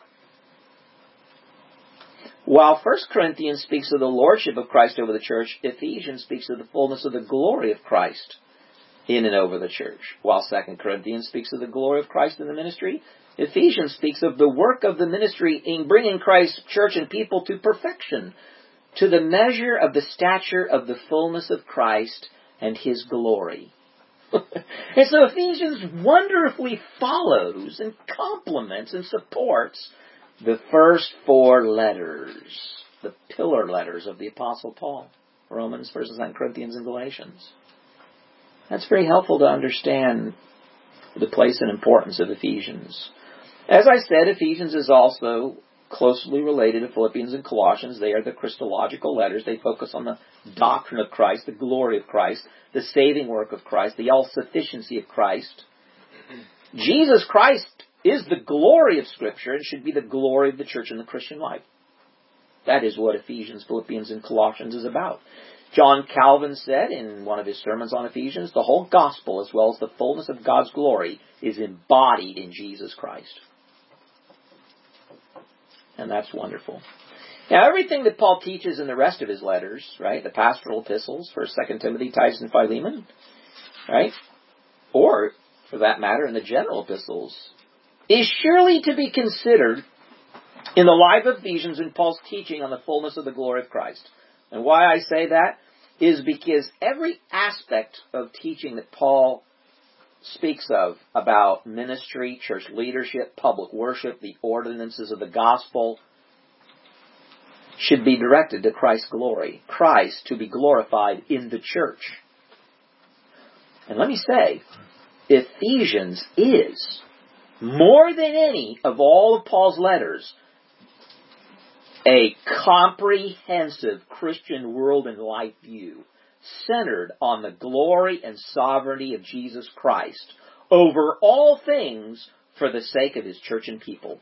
While First Corinthians speaks of the lordship of Christ over the church, Ephesians speaks of the fullness of the glory of Christ in and over the church. While Second Corinthians speaks of the glory of Christ in the ministry, Ephesians speaks of the work of the ministry in bringing Christ's church and people to perfection, to the measure of the stature of the fullness of Christ and His glory. And so Ephesians wonderfully follows and complements and supports the first four letters, the pillar letters of the Apostle Paul, Romans, First and Second Corinthians, and Galatians. That's very helpful to understand the place and importance of Ephesians. As I said, Ephesians is also closely related to Philippians and Colossians. They are the Christological letters. They focus on the doctrine of Christ, the glory of Christ, the saving work of Christ, the all-sufficiency of Christ. Jesus Christ is the glory of Scripture and should be the glory of the church and the Christian life. That is what Ephesians, Philippians, and Colossians is about. John Calvin said in one of his sermons on Ephesians, the whole gospel, as well as the fullness of God's glory, is embodied in Jesus Christ. And that's wonderful. Now, everything that Paul teaches in the rest of his letters, right, the pastoral epistles, First, Second Timothy, Titus, and Philemon, right, or, for that matter, in the general epistles, is surely to be considered in the life of Ephesians and Paul's teaching on the fullness of the glory of Christ. And why I say that is because every aspect of teaching that Paul speaks of about ministry, church leadership, public worship, the ordinances of the gospel, should be directed to Christ's glory. Christ to be glorified in the church. And let me say, Ephesians is, more than any of all of Paul's letters, a comprehensive Christian world and life view centered on the glory and sovereignty of Jesus Christ over all things for the sake of His church and people.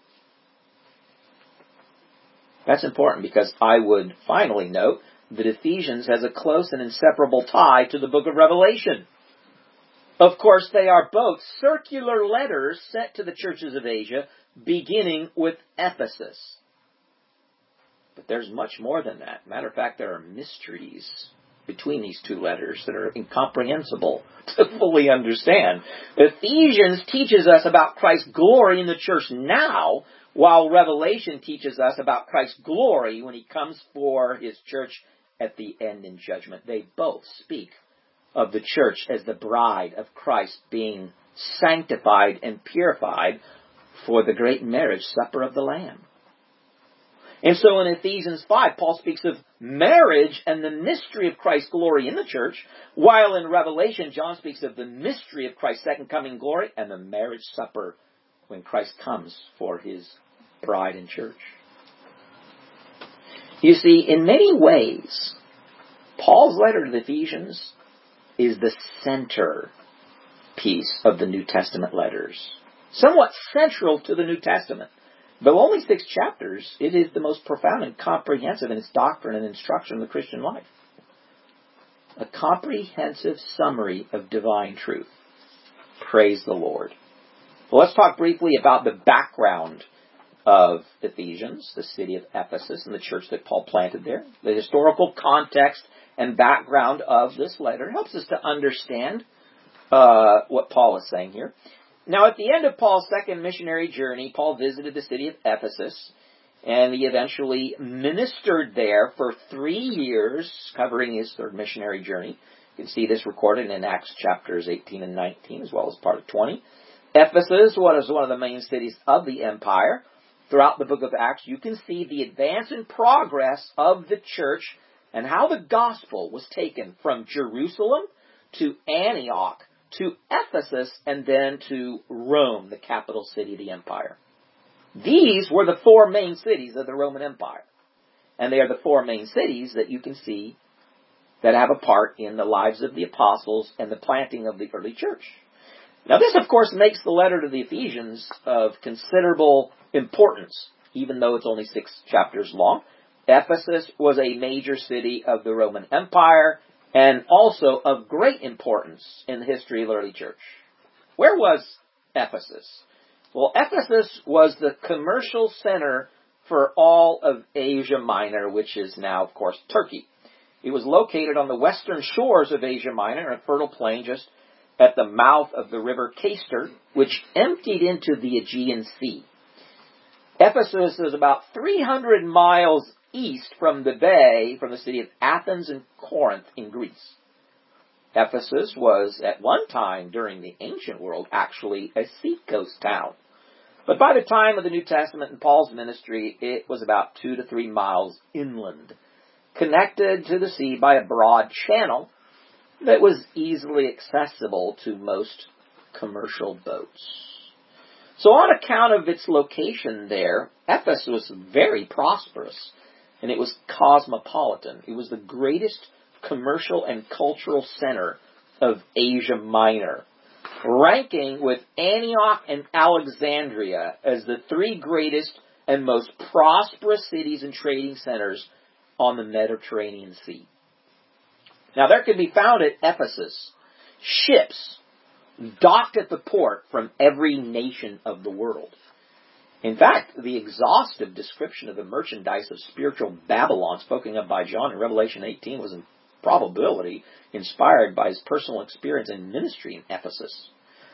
That's important because I would finally note that Ephesians has a close and inseparable tie to the book of Revelation. Of course, they are both circular letters sent to the churches of Asia, beginning with Ephesus. But there's much more than that. Matter of fact, there are mysteries between these two letters that are incomprehensible to fully understand. Ephesians teaches us about Christ's glory in the church now, while Revelation teaches us about Christ's glory when He comes for His church at the end in judgment. They both speak of the church as the bride of Christ being sanctified and purified for the great marriage supper of the Lamb. And so in Ephesians five, Paul speaks of marriage and the mystery of Christ's glory in the church, while in Revelation, John speaks of the mystery of Christ's second coming glory and the marriage supper when Christ comes for His bride and church. You see, in many ways, Paul's letter to the Ephesians is the center piece of the New Testament letters. Somewhat central to the New Testament. Though only six chapters, it is the most profound and comprehensive in its doctrine and instruction of the Christian life. A comprehensive summary of divine truth. Praise the Lord. Well, let's talk briefly about the background of Ephesians, the city of Ephesus, and the church that Paul planted there. The historical context and background of this letter helps us to understand uh, what Paul is saying here. Now, at the end of Paul's second missionary journey, Paul visited the city of Ephesus, and he eventually ministered there for three years, covering his third missionary journey. You can see this recorded in Acts chapters eighteen and nineteen, as well as part of twenty. Ephesus was one of the main cities of the empire. Throughout the book of Acts, you can see the advance and progress of the church and how the gospel was taken from Jerusalem to Antioch to Ephesus and then to Rome, the capital city of the empire. These were the four main cities of the Roman Empire. And they are the four main cities that you can see that have a part in the lives of the apostles and the planting of the early church. Now this, of course, makes the letter to the Ephesians of considerable importance, even though it's only six chapters long. Ephesus was a major city of the Roman Empire and also of great importance in the history of the early church. Where was Ephesus? Well, Ephesus was the commercial center for all of Asia Minor, which is now, of course, Turkey. It was located on the western shores of Asia Minor, a fertile plain just at the mouth of the river Cayster, which emptied into the Aegean Sea. Ephesus is about three hundred miles east from the bay, from the city of Athens and Corinth in Greece. Ephesus was, at one time during the ancient world, actually a seacoast town. But by the time of the New Testament and Paul's ministry, it was about two to three miles inland, connected to the sea by a broad channel that was easily accessible to most commercial boats. So on account of its location there, Ephesus was very prosperous, and it was cosmopolitan. It was the greatest commercial and cultural center of Asia Minor, ranking with Antioch and Alexandria as the three greatest and most prosperous cities and trading centers on the Mediterranean Sea. Now there could be found at Ephesus ships docked at the port from every nation of the world. In fact, the exhaustive description of the merchandise of spiritual Babylon spoken of by John in Revelation eighteen was in probability inspired by his personal experience and ministry in Ephesus.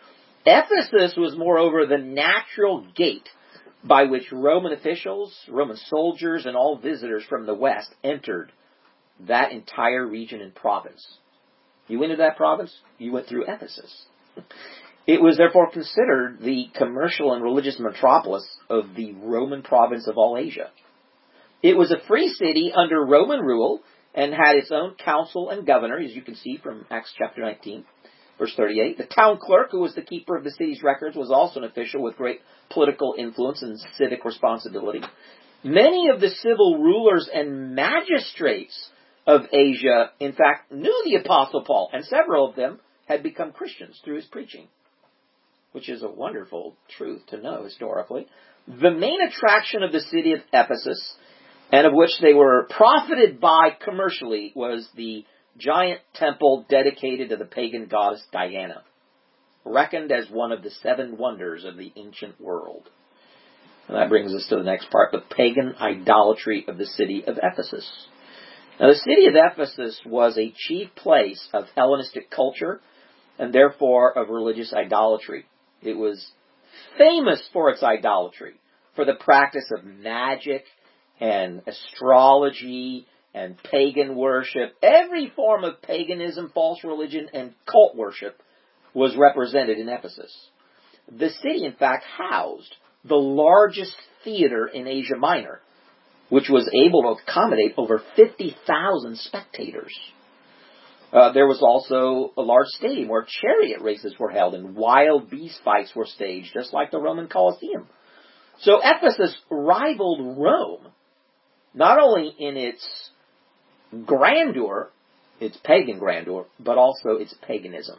Ephesus was, moreover, the natural gate by which Roman officials, Roman soldiers, and all visitors from the west entered that entire region and province. You went into that province, you went through Ephesus. It was therefore considered the commercial and religious metropolis of the Roman province of all Asia. It was a free city under Roman rule and had its own council and governor, as you can see from Acts chapter nineteen, verse thirty-eight. The town clerk, who was the keeper of the city's records, was also an official with great political influence and civic responsibility. Many of the civil rulers and magistrates of Asia, in fact, knew the Apostle Paul, and several of them had become Christians through his preaching, which is a wonderful truth to know historically. The main attraction of the city of Ephesus, and of which they were profited by commercially, was the giant temple dedicated to the pagan goddess Diana, reckoned as one of the seven wonders of the ancient world. And that brings us to the next part, the pagan idolatry of the city of Ephesus. Now, the city of Ephesus was a chief place of Hellenistic culture, and therefore of religious idolatry. It was famous for its idolatry, for the practice of magic and astrology and pagan worship. Every form of paganism, false religion, and cult worship was represented in Ephesus. The city, in fact, housed the largest theater in Asia Minor, which was able to accommodate over fifty thousand spectators. Uh, there was also a large stadium where chariot races were held and wild beast fights were staged, just like the Roman Colosseum. So Ephesus rivaled Rome, not only in its grandeur, its pagan grandeur, but also its paganism.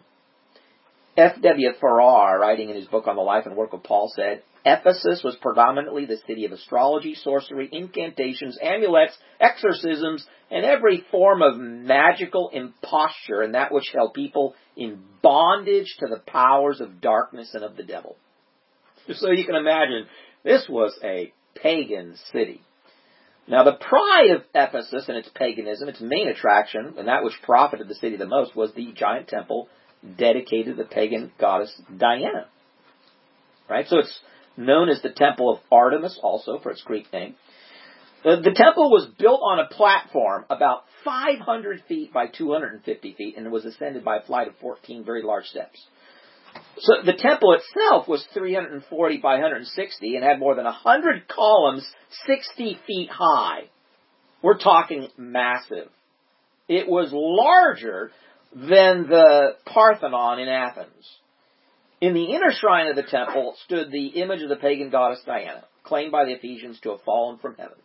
F W Farrar, writing in his book on the life and work of Paul, said, Ephesus was predominantly the city of astrology, sorcery, incantations, amulets, exorcisms, and every form of magical imposture, and that which held people in bondage to the powers of darkness and of the devil. So you can imagine, this was a pagan city. Now, the pride of Ephesus and its paganism, its main attraction, and that which profited the city the most, was the giant temple dedicated to the pagan goddess Diana. Right? So it's known as the Temple of Artemis, also, for its Greek name. The, the temple was built on a platform about five hundred feet by two hundred fifty feet, and it was ascended by a flight of fourteen very large steps. So the temple itself was three hundred forty by one hundred sixty and had more than one hundred columns sixty feet high. We're talking massive. It was larger than the Parthenon in Athens. In the inner shrine of the temple stood the image of the pagan goddess Diana, claimed by the Ephesians to have fallen from heaven.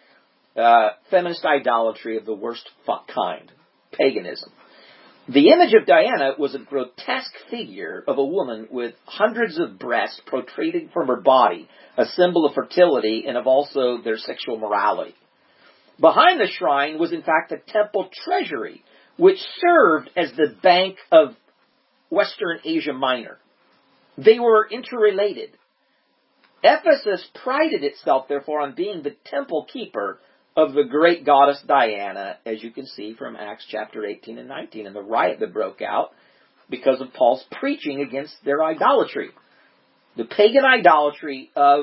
Uh, feminist idolatry of the worst kind. Paganism. The image of Diana was a grotesque figure of a woman with hundreds of breasts protruding from her body, a symbol of fertility and of also their sexual morality. Behind the shrine was in fact the temple treasury, which served as the bank of Western Asia Minor. They were interrelated. Ephesus prided itself, therefore, on being the temple keeper of the great goddess Diana, as you can see from Acts chapter eighteen and nineteen, and the riot that broke out because of Paul's preaching against their idolatry. The pagan idolatry of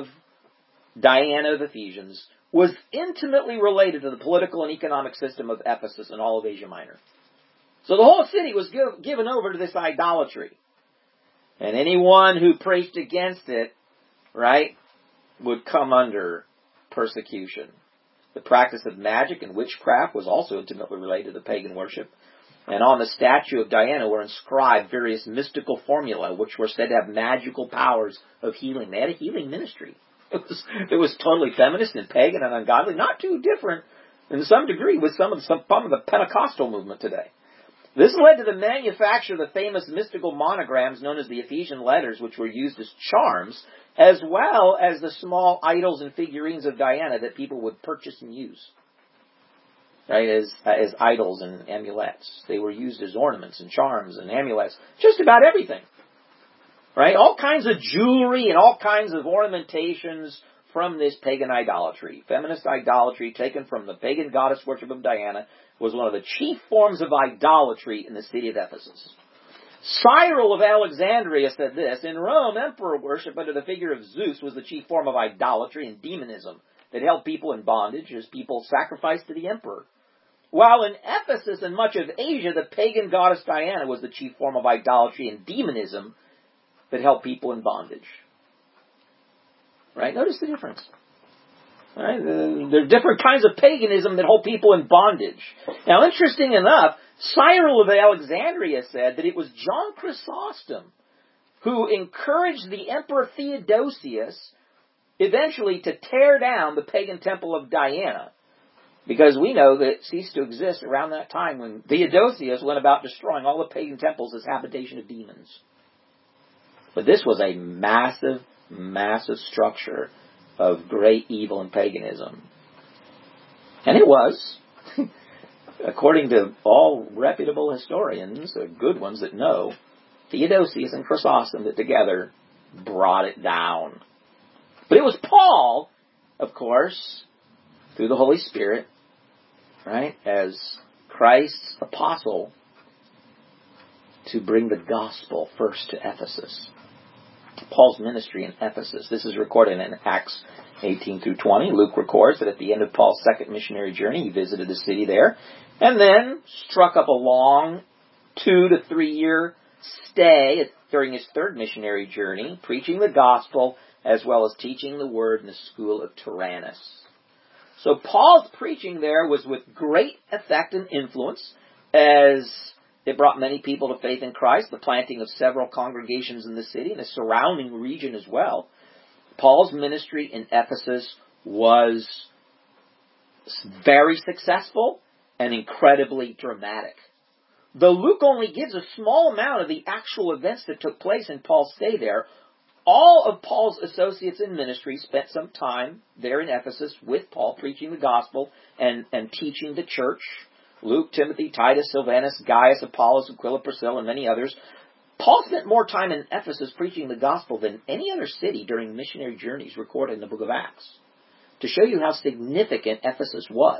Diana of Ephesians was intimately related to the political and economic system of Ephesus and all of Asia Minor. So the whole city was give, given over to this idolatry. And anyone who preached against it, right, would come under persecution. The practice of magic and witchcraft was also intimately related to pagan worship. And on the statue of Diana were inscribed various mystical formulae, which were said to have magical powers of healing. They had a healing ministry. It was, it was totally feminist and pagan and ungodly, not too different in some degree with some of the, some of the Pentecostal movement today. This led to the manufacture of the famous mystical monograms known as the Ephesian letters, which were used as charms, as well as the small idols and figurines of Diana that people would purchase and use, right, as, as idols and amulets. They were used as ornaments and charms and amulets, just about everything, right? All kinds of jewelry and all kinds of ornamentations from this pagan idolatry. Feminist idolatry taken from the pagan goddess worship of Diana was one of the chief forms of idolatry in the city of Ephesus. Cyril of Alexandria said this, in Rome, emperor worship under the figure of Zeus was the chief form of idolatry and demonism that held people in bondage as people sacrificed to the emperor. While in Ephesus and much of Asia, the pagan goddess Diana was the chief form of idolatry and demonism that held people in bondage. Right? Notice the difference. Right? There are different kinds of paganism that hold people in bondage. Now, interesting enough, Cyril of Alexandria said that it was John Chrysostom who encouraged the Emperor Theodosius eventually to tear down the pagan temple of Diana, because we know that it ceased to exist around that time when Theodosius went about destroying all the pagan temples as habitation of demons. But this was a massive, massive structure of great evil and paganism. And it was, according to all reputable historians, the good ones that know, Theodosius and Chrysostom that together brought it down. But it was Paul, of course, through the Holy Spirit, right, as Christ's apostle, to bring the gospel first to Ephesus. Paul's ministry in Ephesus. This is recorded in Acts eighteen through twenty. Luke records that at the end of Paul's second missionary journey, he visited the city there, and then struck up a long two to three year stay during his third missionary journey, preaching the gospel as well as teaching the word in the school of Tyrannus. So Paul's preaching there was with great effect and influence, as it brought many people to faith in Christ, the planting of several congregations in the city and the surrounding region as well. Paul's ministry in Ephesus was very successful and incredibly dramatic. Though Luke only gives a small amount of the actual events that took place in Paul's stay there, all of Paul's associates in ministry spent some time there in Ephesus with Paul, preaching the gospel and, and teaching the church. Luke, Timothy, Titus, Silvanus, Gaius, Apollos, Aquila, Priscilla, and many others. Paul spent more time in Ephesus preaching the gospel than any other city during missionary journeys recorded in the book of Acts, to show you how significant Ephesus was.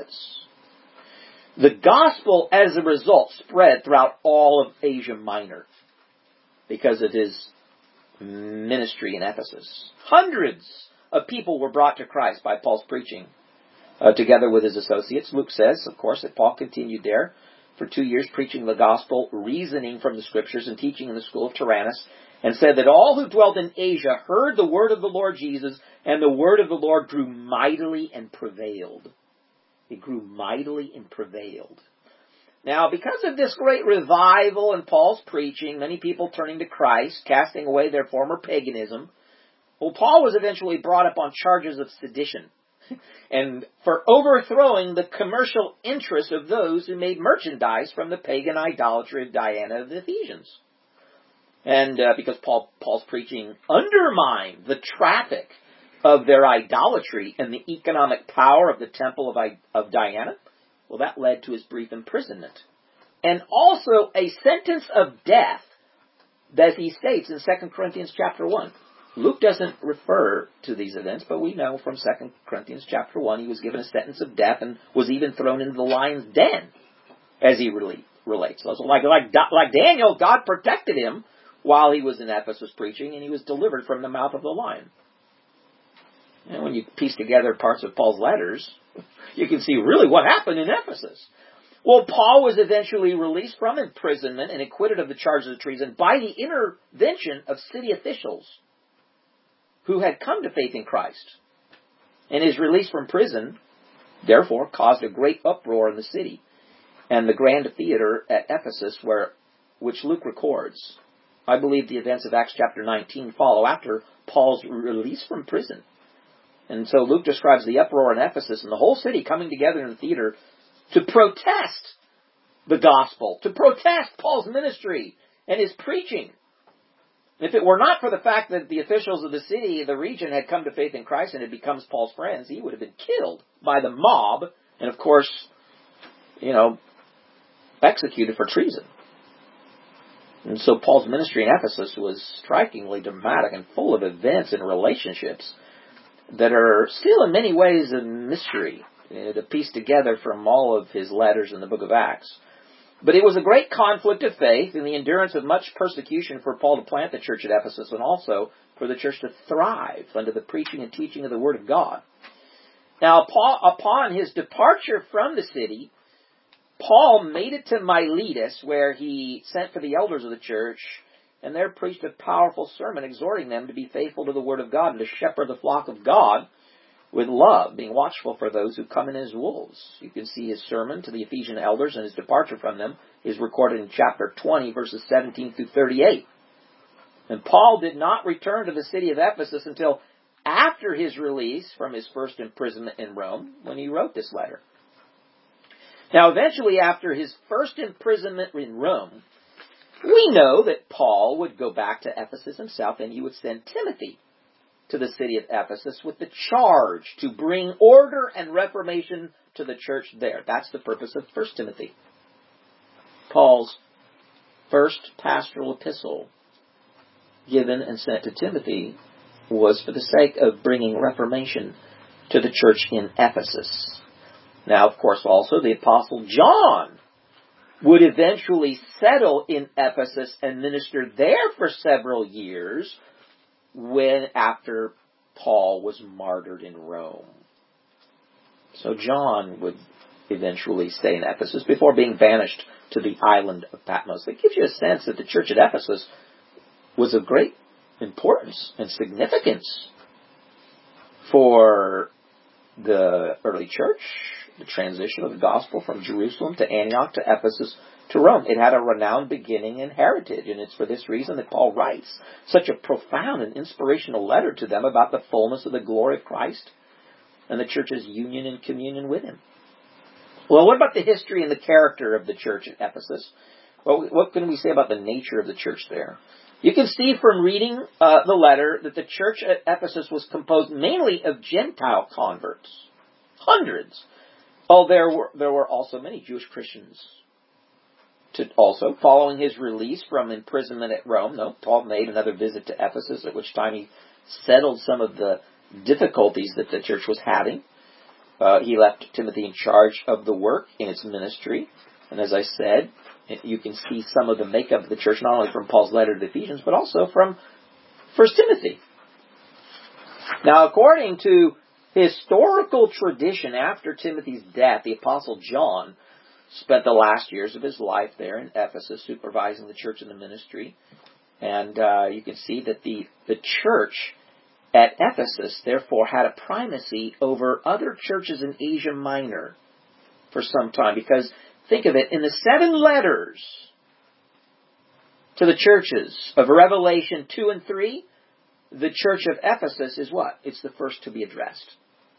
The gospel, as a result, spread throughout all of Asia Minor because of his ministry in Ephesus. Hundreds of people were brought to Christ by Paul's preaching, uh, together with his associates. Luke says, of course, that Paul continued there for two years preaching the gospel, reasoning from the scriptures, and teaching in the school of Tyrannus, and said that all who dwelt in Asia heard the word of the Lord Jesus, and the word of the Lord grew mightily and prevailed. It grew mightily and prevailed. Now, because of this great revival in Paul's preaching, many people turning to Christ, casting away their former paganism, well, Paul was eventually brought up on charges of sedition and for overthrowing the commercial interests of those who made merchandise from the pagan idolatry of Diana of the Ephesians. And uh, because Paul, Paul's preaching undermined the traffic of their idolatry and the economic power of the temple of, of Diana, well, that led to his brief imprisonment. And also a sentence of death, as he states in Second Corinthians chapter one. Luke doesn't refer to these events, but we know from Second Corinthians chapter one he was given a sentence of death and was even thrown into the lion's den, as he really relates. So like, like, like Daniel, God protected him while he was in Ephesus preaching, and he was delivered from the mouth of the lion. And when you piece together parts of Paul's letters, you can see really what happened in Ephesus. Well, Paul was eventually released from imprisonment and acquitted of the charges of treason by the intervention of city officials who had come to faith in Christ. And his release from prison, therefore, caused a great uproar in the city and the grand theater at Ephesus, where which Luke records. I believe the events of Acts chapter nineteen follow after Paul's release from prison. And so Luke describes the uproar in Ephesus and the whole city coming together in the theater to protest the gospel, to protest Paul's ministry and his preaching. If it were not for the fact that the officials of the city, the region, had come to faith in Christ and had become Paul's friends, he would have been killed by the mob and, of course, you know, executed for treason. And so Paul's ministry in Ephesus was strikingly dramatic and full of events and relationships that are still in many ways a mystery, you know, to piece together from all of his letters in the book of Acts. But it was a great conflict of faith and the endurance of much persecution for Paul to plant the church at Ephesus, and also for the church to thrive under the preaching and teaching of the Word of God. Now, Paul, upon his departure from the city, Paul made it to Miletus, where he sent for the elders of the church, and there preached a powerful sermon exhorting them to be faithful to the Word of God and to shepherd the flock of God with love, being watchful for those who come in as wolves. You can see his sermon to the Ephesian elders and his departure from them is recorded in chapter twenty, verses seventeen through thirty-eight. And Paul did not return to the city of Ephesus until after his release from his first imprisonment in Rome when he wrote this letter. Now, eventually, after his first imprisonment in Rome, we know that Paul would go back to Ephesus himself, and he would send Timothy to the city of Ephesus with the charge to bring order and reformation to the church there. That's the purpose of First Timothy. Paul's first pastoral epistle given and sent to Timothy was for the sake of bringing reformation to the church in Ephesus. Now, of course, also the Apostle John would eventually settle in Ephesus and minister there for several years when after Paul was martyred in Rome. So John would eventually stay in Ephesus before being banished to the island of Patmos. That gives you a sense that the church at Ephesus was of great importance and significance for the early church, the transition of the gospel from Jerusalem to Antioch to Ephesus to Rome. It had a renowned beginning and heritage, and it's for this reason that Paul writes such a profound and inspirational letter to them about the fullness of the glory of Christ and the church's union and communion with Him. Well, what about the history and the character of the church at Ephesus? Well, what can we say about the nature of the church there? You can see from reading uh, the letter that the church at Ephesus was composed mainly of Gentile converts. Hundreds. Oh, there were there were also many Jewish Christians. To also, following his release from imprisonment at Rome, no, Paul made another visit to Ephesus, at which time he settled some of the difficulties that the church was having. Uh, he left Timothy in charge of the work in its ministry. And as I said, you can see some of the makeup of the church, not only from Paul's letter to the Ephesians, but also from First Timothy. Now, according to historical tradition, after Timothy's death, the Apostle John spent the last years of his life there in Ephesus, supervising the church in the ministry. And uh, you can see that the, the church at Ephesus, therefore, had a primacy over other churches in Asia Minor for some time. Because, think of it, in the seven letters to the churches of Revelation two and three, the church of Ephesus is what? It's the first to be addressed.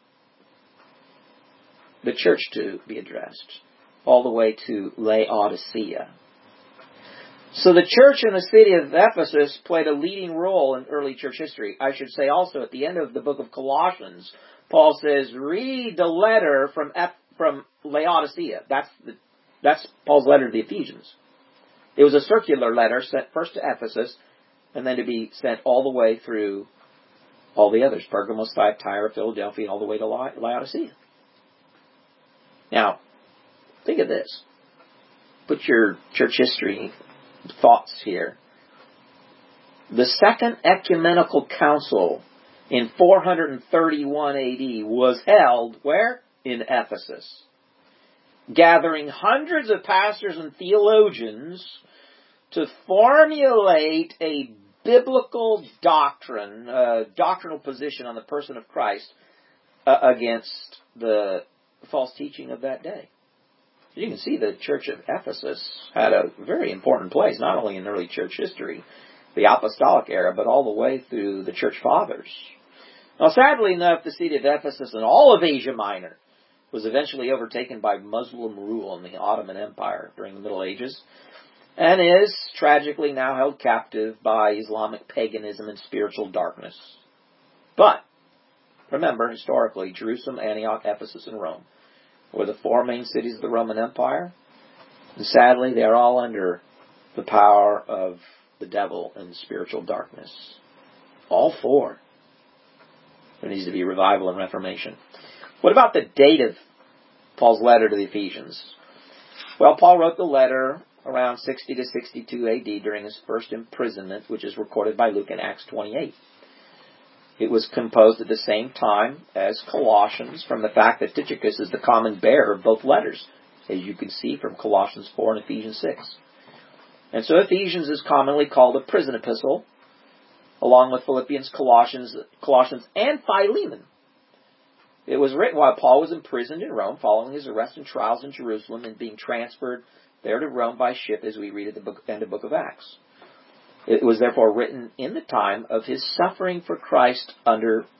The church to be addressed. All the way to Laodicea. So the church in the city of Ephesus played a leading role in early church history. I should say also at the end of the book of Colossians, Paul says, read the letter from Ep- from Laodicea. That's the, that's Paul's letter to the Ephesians. It was a circular letter sent first to Ephesus and then to be sent all the way through all the others. Pergamos, Thyatira, Philadelphia, all the way to La- Laodicea. Now, think of this. Put your church history thoughts here. The Second Ecumenical Council in four thirty-one A D was held where? In Ephesus. Gathering hundreds of pastors and theologians to formulate a biblical doctrine, a doctrinal position on the person of Christ uh, against the false teaching of that day. You can see the church of Ephesus had a very important place, not only in early church history, the apostolic era, but all the way through the church fathers. Now, sadly enough, the city of Ephesus and all of Asia Minor was eventually overtaken by Muslim rule in the Ottoman Empire during the Middle Ages, and is tragically now held captive by Islamic paganism and spiritual darkness. But, remember, historically, Jerusalem, Antioch, Ephesus, and Rome were the four main cities of the Roman Empire. And sadly, they are all under the power of the devil and spiritual darkness. All four. There needs to be revival and reformation. What about the date of Paul's letter to the Ephesians? Well, Paul wrote the letter around sixty to sixty-two A D during his first imprisonment, which is recorded by Luke in Acts twenty-eight. It was composed at the same time as Colossians, from the fact that Tychicus is the common bearer of both letters, as you can see from Colossians four and Ephesians six. And so Ephesians is commonly called a prison epistle, along with Philippians, Colossians, Colossians, and Philemon. It was written while Paul was imprisoned in Rome, following his arrest and trials in Jerusalem, and being transferred there to Rome by ship, as we read at the book, end of the book of Acts. It was therefore written in the time of his suffering for Christ under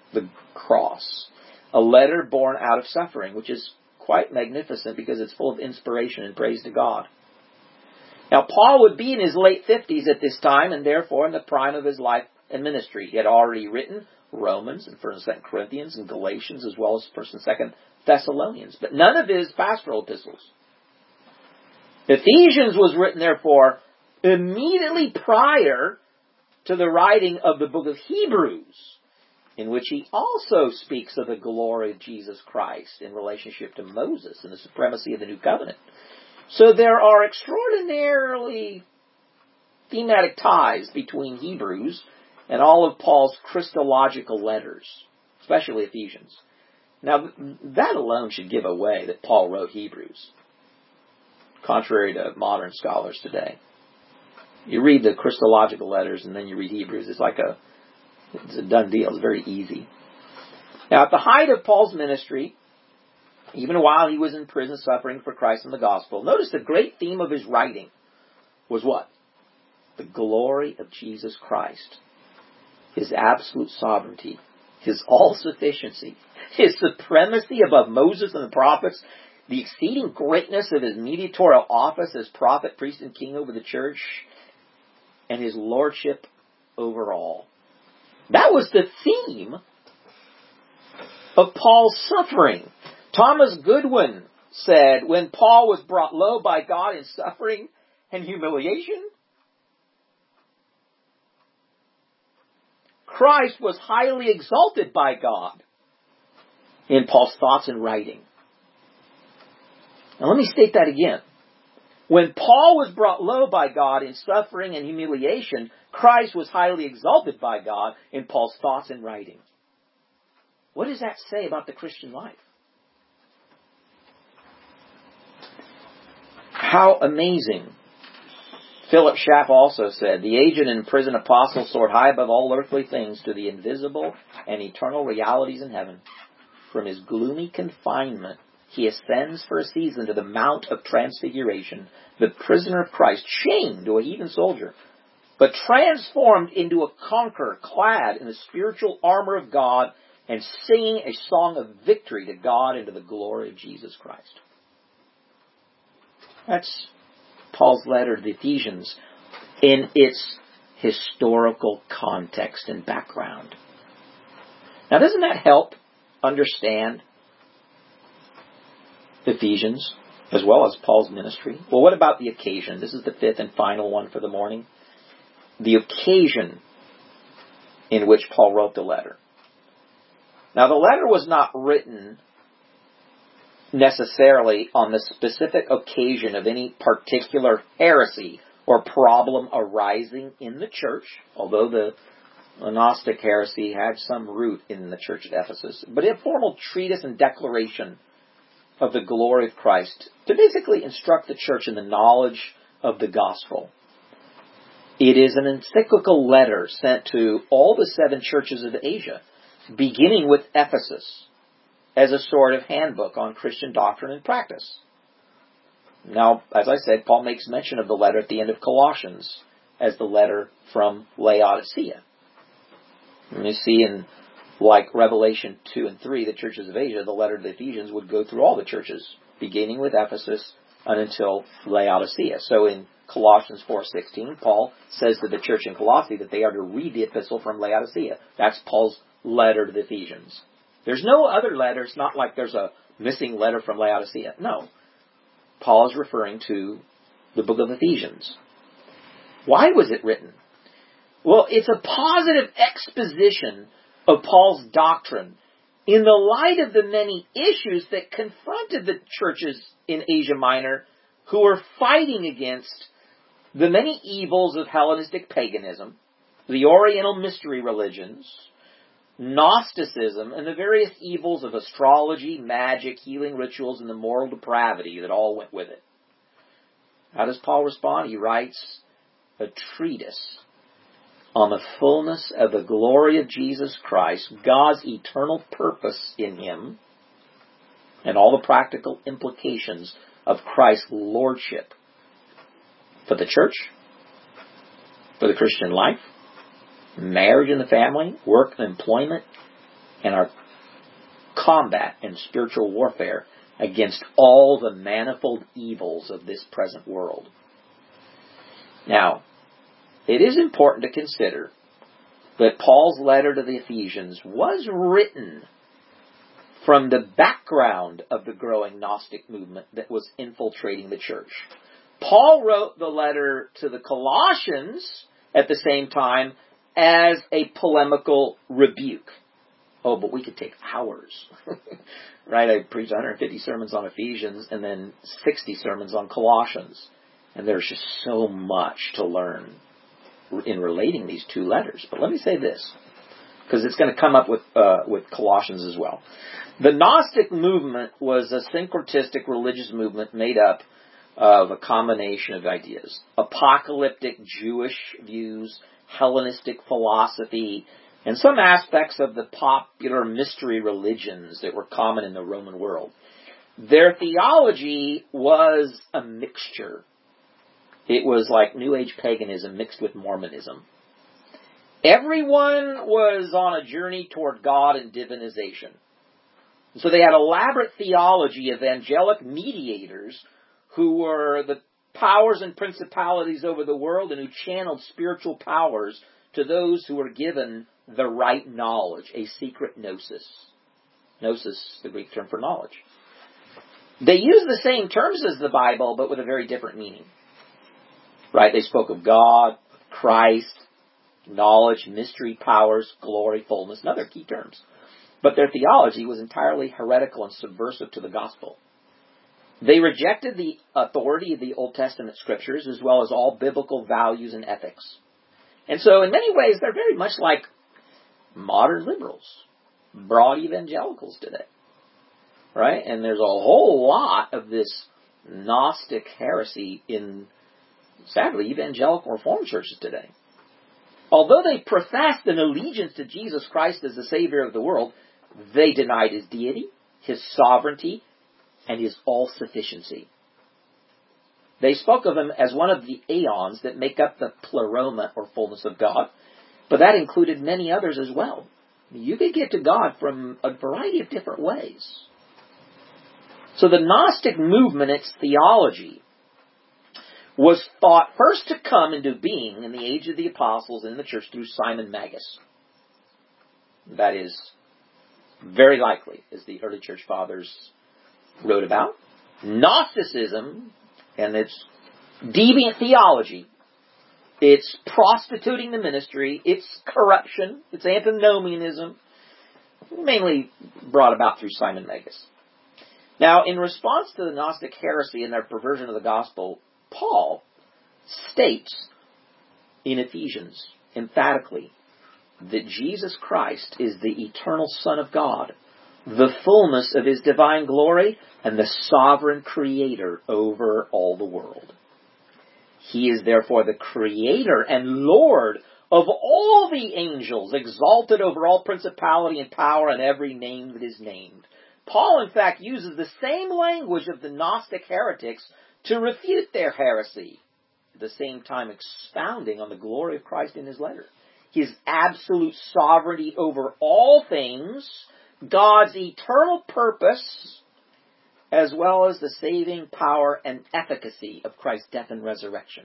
the cross. A letter born out of suffering, which is quite magnificent because it's full of inspiration and praise to God. Now, Paul would be in his late fifties at this time, and therefore in the prime of his life and ministry. He had already written Romans and First and Second Corinthians and Galatians, as well as First and Second Thessalonians, but none of his pastoral epistles. Ephesians was written, therefore, immediately prior to the writing of the book of Hebrews, in which he also speaks of the glory of Jesus Christ in relationship to Moses and the supremacy of the new covenant. So there are extraordinarily thematic ties between Hebrews and all of Paul's Christological letters, especially Ephesians. Now, that alone should give away that Paul wrote Hebrews, contrary to modern scholars today. You read the Christological letters and then you read Hebrews. It's like a, it's a done deal. It's very easy. Now, at the height of Paul's ministry, even while he was in prison suffering for Christ and the gospel, notice the great theme of his writing was what? The glory of Jesus Christ. His absolute sovereignty. His all-sufficiency. His supremacy above Moses and the prophets. The exceeding greatness of his mediatorial office as prophet, priest, and king over the church. And his lordship over all. That was the theme of Paul's suffering. Thomas Goodwin said, when Paul was brought low by God in suffering and humiliation, Christ was highly exalted by God in Paul's thoughts and writing. Now let me state that again. When Paul was brought low by God in suffering and humiliation, Christ was highly exalted by God in Paul's thoughts and writing. What does that say about the Christian life? How amazing. Philip Schaff also said, the aged and imprisoned apostle soared high above all earthly things to the invisible and eternal realities in heaven. From his gloomy confinement, he ascends for a season to the Mount of Transfiguration, the prisoner of Christ, chained to a heathen soldier, but transformed into a conqueror, clad in the spiritual armor of God, and singing a song of victory to God and to the glory of Jesus Christ. That's Paul's letter to the Ephesians in its historical context and background. Now, doesn't that help understand Ephesians as well as Paul's ministry? Well, what about the occasion? This is the fifth and final one for the morning. The occasion in which Paul wrote the letter. Now, the letter was not written necessarily on the specific occasion of any particular heresy or problem arising in the church, although the Gnostic heresy had some root in the church at Ephesus, but a formal treatise and declaration of the glory of Christ to basically instruct the church in the knowledge of the gospel. It is an encyclical letter sent to all the seven churches of Asia, beginning with Ephesus, as a sort of handbook on Christian doctrine and practice. Now, as I said, Paul makes mention of the letter at the end of Colossians as the letter from Laodicea. And you see in, like Revelation two and three, the churches of Asia, the letter to the Ephesians would go through all the churches, beginning with Ephesus and until Laodicea. So in Colossians four sixteen, Paul says to the church in Colossae that they are to read the epistle from Laodicea. That's Paul's letter to the Ephesians. There's no other letter. It's not like there's a missing letter from Laodicea. No. Paul is referring to the book of Ephesians. Why was it written? Well, it's a positive exposition of Paul's doctrine in the light of the many issues that confronted the churches in Asia Minor who were fighting against the many evils of Hellenistic paganism, the Oriental mystery religions, Gnosticism, and the various evils of astrology, magic, healing rituals, and the moral depravity that all went with it. How does Paul respond? He writes a treatise on the fullness of the glory of Jesus Christ, God's eternal purpose in him, and all the practical implications of Christ's lordship for the church, for the Christian life, marriage and the family, work and employment, and our combat and spiritual warfare against all the manifold evils of this present world. Now, it is important to consider that Paul's letter to the Ephesians was written from the background of the growing Gnostic movement that was infiltrating the church. Paul wrote the letter to the Colossians at the same time as a polemical rebuke. Oh, but we could take hours. Right? I preached one hundred fifty sermons on Ephesians and then sixty sermons on Colossians. And there's just so much to learn in relating these two letters. But let me say this, because it's going to come up with uh, with Colossians as well. The Gnostic movement was a syncretistic religious movement made up of a combination of ideas. Apocalyptic Jewish views, Hellenistic philosophy, and some aspects of the popular mystery religions that were common in the Roman world. Their theology was a mixture. It was like New Age paganism mixed with Mormonism. Everyone was on a journey toward God and divinization. So they had elaborate theology of angelic mediators who were the powers and principalities over the world and who channeled spiritual powers to those who were given the right knowledge, a secret gnosis. Gnosis, the Greek term for knowledge. They used the same terms as the Bible, but with a very different meaning. Right? They spoke of God, Christ, knowledge, mystery, powers, glory, fullness, and other key terms. But their theology was entirely heretical and subversive to the gospel. They rejected the authority of the Old Testament scriptures as well as all biblical values and ethics. And so in many ways they're very much like modern liberals, broad evangelicals today. Right? And there's a whole lot of this Gnostic heresy in, sadly, evangelical Reformed churches today. Although they professed an allegiance to Jesus Christ as the Savior of the world, they denied His deity, His sovereignty, and His all-sufficiency. They spoke of Him as one of the aeons that make up the pleroma, or fullness of God, but that included many others as well. You could get to God from a variety of different ways. So the Gnostic movement, its theology, was thought first to come into being in the age of the apostles and in the church through Simon Magus. That is very likely, as the early church fathers wrote about. Gnosticism and its deviant theology, its prostituting the ministry, its corruption, its antinomianism, mainly brought about through Simon Magus. Now, in response to the Gnostic heresy and their perversion of the gospel, Paul states in Ephesians emphatically that Jesus Christ is the eternal Son of God, the fullness of His divine glory, and the sovereign creator over all the world. He is therefore the creator and Lord of all the angels, exalted over all principality and power and every name that is named. Paul, in fact, uses the same language of the Gnostic heretics to refute their heresy, at the same time expounding on the glory of Christ in his letter. His absolute sovereignty over all things, God's eternal purpose, as well as the saving power and efficacy of Christ's death and resurrection.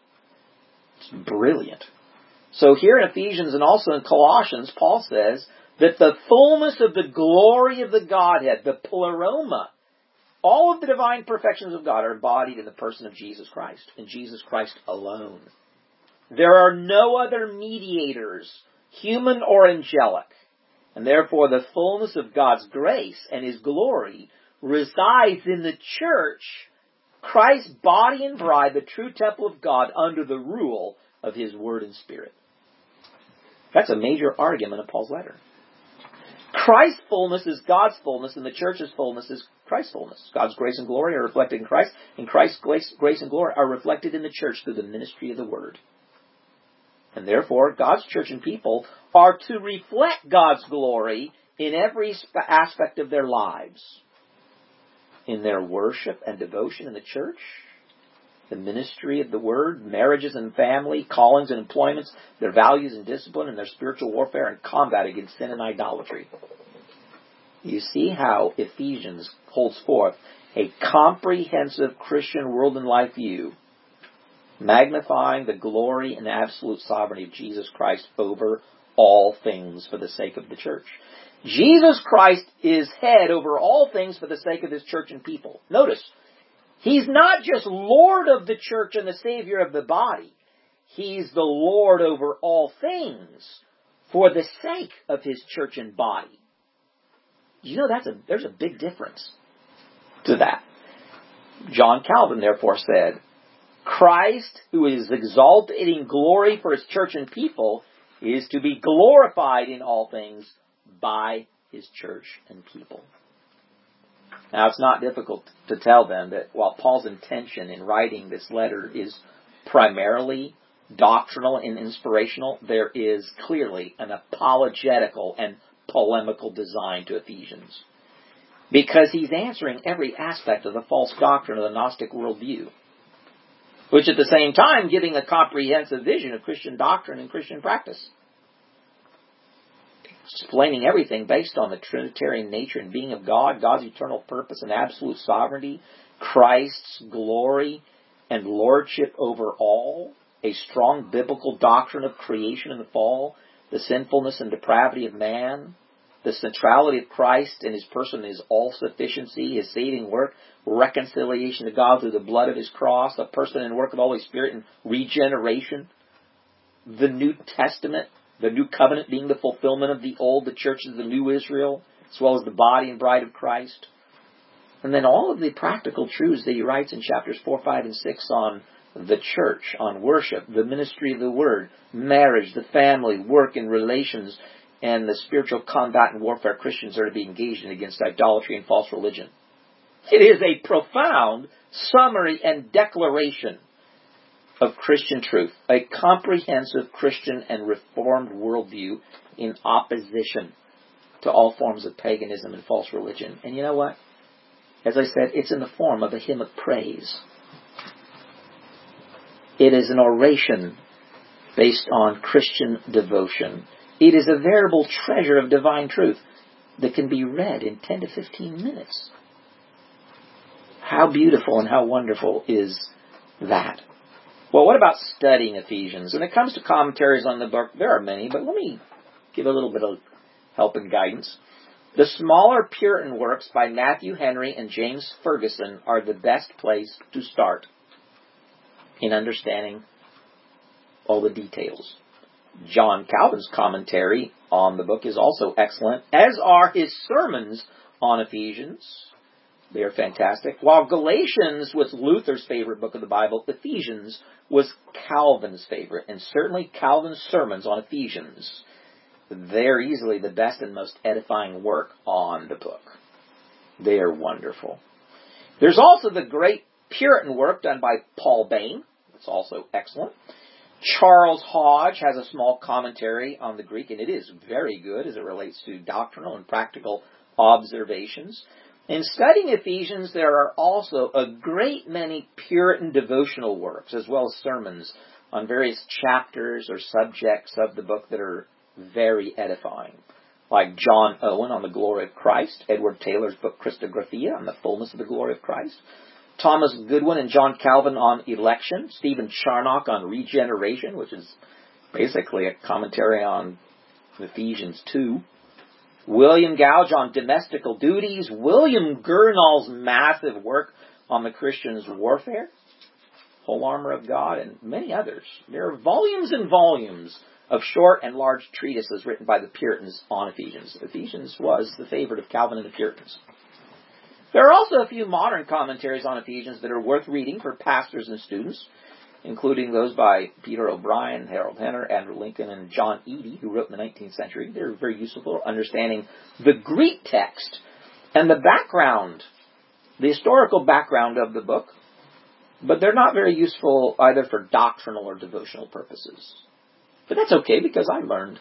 It's brilliant. So here in Ephesians and also in Colossians, Paul says that the fullness of the glory of the Godhead, the pleroma, all of the divine perfections of God are embodied in the person of Jesus Christ, and Jesus Christ alone. There are no other mediators, human or angelic, and therefore the fullness of God's grace and His glory resides in the church, Christ's body and bride, the true temple of God, under the rule of His Word and Spirit. That's a major argument of Paul's letter. Christ's fullness is God's fullness, and the church's fullness is Christ's fullness. God's grace and glory are reflected in Christ, and Christ's grace, grace and glory are reflected in the church through the ministry of the Word. And therefore, God's church and people are to reflect God's glory in every aspect of their lives. In their worship and devotion in the church, the ministry of the Word, marriages and family, callings and employments, their values and discipline, and their spiritual warfare and combat against sin and idolatry. You see how Ephesians holds forth a comprehensive Christian world and life view, magnifying the glory and absolute sovereignty of Jesus Christ over all things for the sake of the church. Jesus Christ is head over all things for the sake of his church and people. Notice, he's not just Lord of the church and the Savior of the body. He's the Lord over all things for the sake of his church and body. You know, that's a, there's a big difference to that. John Calvin, therefore, said, Christ, who is exalted in glory for his church and people, is to be glorified in all things by his church and people. Now, it's not difficult to tell them that while Paul's intention in writing this letter is primarily doctrinal and inspirational, there is clearly an apologetical and polemical design to Ephesians. Because he's answering every aspect of the false doctrine of the Gnostic worldview, which at the same time giving a comprehensive vision of Christian doctrine and Christian practice. Explaining everything based on the Trinitarian nature and being of God, God's eternal purpose and absolute sovereignty, Christ's glory and lordship over all, a strong biblical doctrine of creation and the fall, the sinfulness and depravity of man, the centrality of Christ and his person, his all-sufficiency, his saving work, reconciliation to God through the blood of his cross, the person and work of the Holy Spirit and regeneration, the New Testament, the New Covenant being the fulfillment of the Old, the church is the new Israel, as well as the body and bride of Christ. And then all of the practical truths that he writes in chapters four, five, and six on the church, on worship, the ministry of the word, marriage, the family, work and relations, and the spiritual combat and warfare Christians are to be engaged in against idolatry and false religion. It is a profound summary and declaration of Christian truth, a comprehensive Christian and Reformed worldview in opposition to all forms of paganism and false religion. And you know what? As I said, it's in the form of a hymn of praise. It is an oration based on Christian devotion. It is a veritable treasure of divine truth that can be read in ten to fifteen minutes. How beautiful and how wonderful is that? Well, what about studying Ephesians? When it comes to commentaries on the book, there are many, but let me give a little bit of help and guidance. The smaller Puritan works by Matthew Henry and James Ferguson are the best place to start in understanding all the details. John Calvin's commentary on the book is also excellent, as are his sermons on Ephesians. They are fantastic. While Galatians was Luther's favorite book of the Bible, Ephesians was Calvin's favorite, and certainly Calvin's sermons on Ephesians. They're easily the best and most edifying work on the book. They are wonderful. There's also the great Puritan work done by Paul Bain. It's also excellent. Charles Hodge has a small commentary on the Greek, and it is very good as it relates to doctrinal and practical observations. In studying Ephesians, there are also a great many Puritan devotional works, as well as sermons on various chapters or subjects of the book that are very edifying, like John Owen on the glory of Christ, Edward Taylor's book Christographia on the fullness of the glory of Christ, Thomas Goodwin and John Calvin on election, Stephen Charnock on regeneration, which is basically a commentary on Ephesians two, William Gouge on domestical duties, William Gurnall's massive work on the Christian's warfare, whole armor of God, and many others. There are volumes and volumes of short and large treatises written by the Puritans on Ephesians. Ephesians was the favorite of Calvin and the Puritans. There are also a few modern commentaries on Ephesians that are worth reading for pastors and students, including those by Peter O'Brien, Harold Henner, Andrew Lincoln, and John Eadie, who wrote in the nineteenth century. They're very useful for understanding the Greek text and the background, the historical background of the book, but they're not very useful either for doctrinal or devotional purposes. But that's okay, because I learned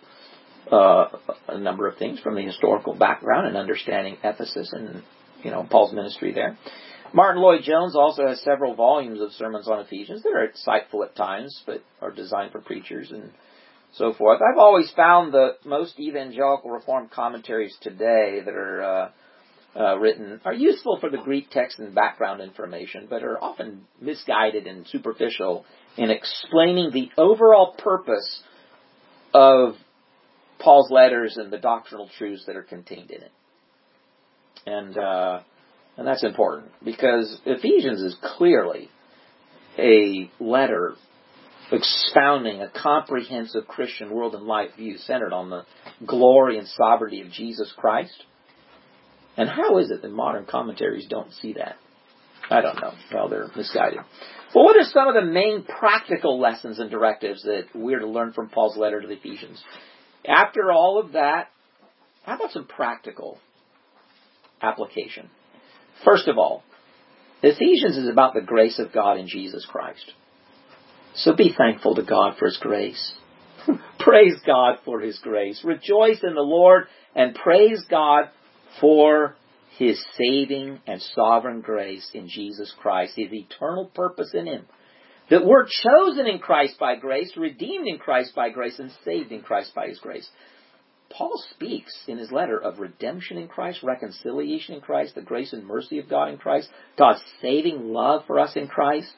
uh, a number of things from the historical background and understanding Ephesus and, you know, Paul's ministry there. Martin Lloyd-Jones also has several volumes of sermons on Ephesians that are insightful at times, but are designed for preachers and so forth. I've always found the most evangelical Reformed commentaries today that are uh, uh, written are useful for the Greek text and background information, but are often misguided and superficial in explaining the overall purpose of Paul's letters and the doctrinal truths that are contained in it. And uh, and that's important, because Ephesians is clearly a letter expounding a comprehensive Christian world and life view centered on the glory and sovereignty of Jesus Christ. And how is it that modern commentaries don't see that? I don't know. Well, they're misguided. Well, what are some of the main practical lessons and directives that we're to learn from Paul's letter to the Ephesians? After all of that, how about some practical application? First of all, Ephesians is about the grace of God in Jesus Christ. So be thankful to God for His grace. Praise God for His grace. Rejoice in the Lord and praise God for His saving and sovereign grace in Jesus Christ, His eternal purpose in Him. That we're chosen in Christ by grace, redeemed in Christ by grace, and saved in Christ by His grace. Paul speaks in his letter of redemption in Christ, reconciliation in Christ, the grace and mercy of God in Christ, God's saving love for us in Christ.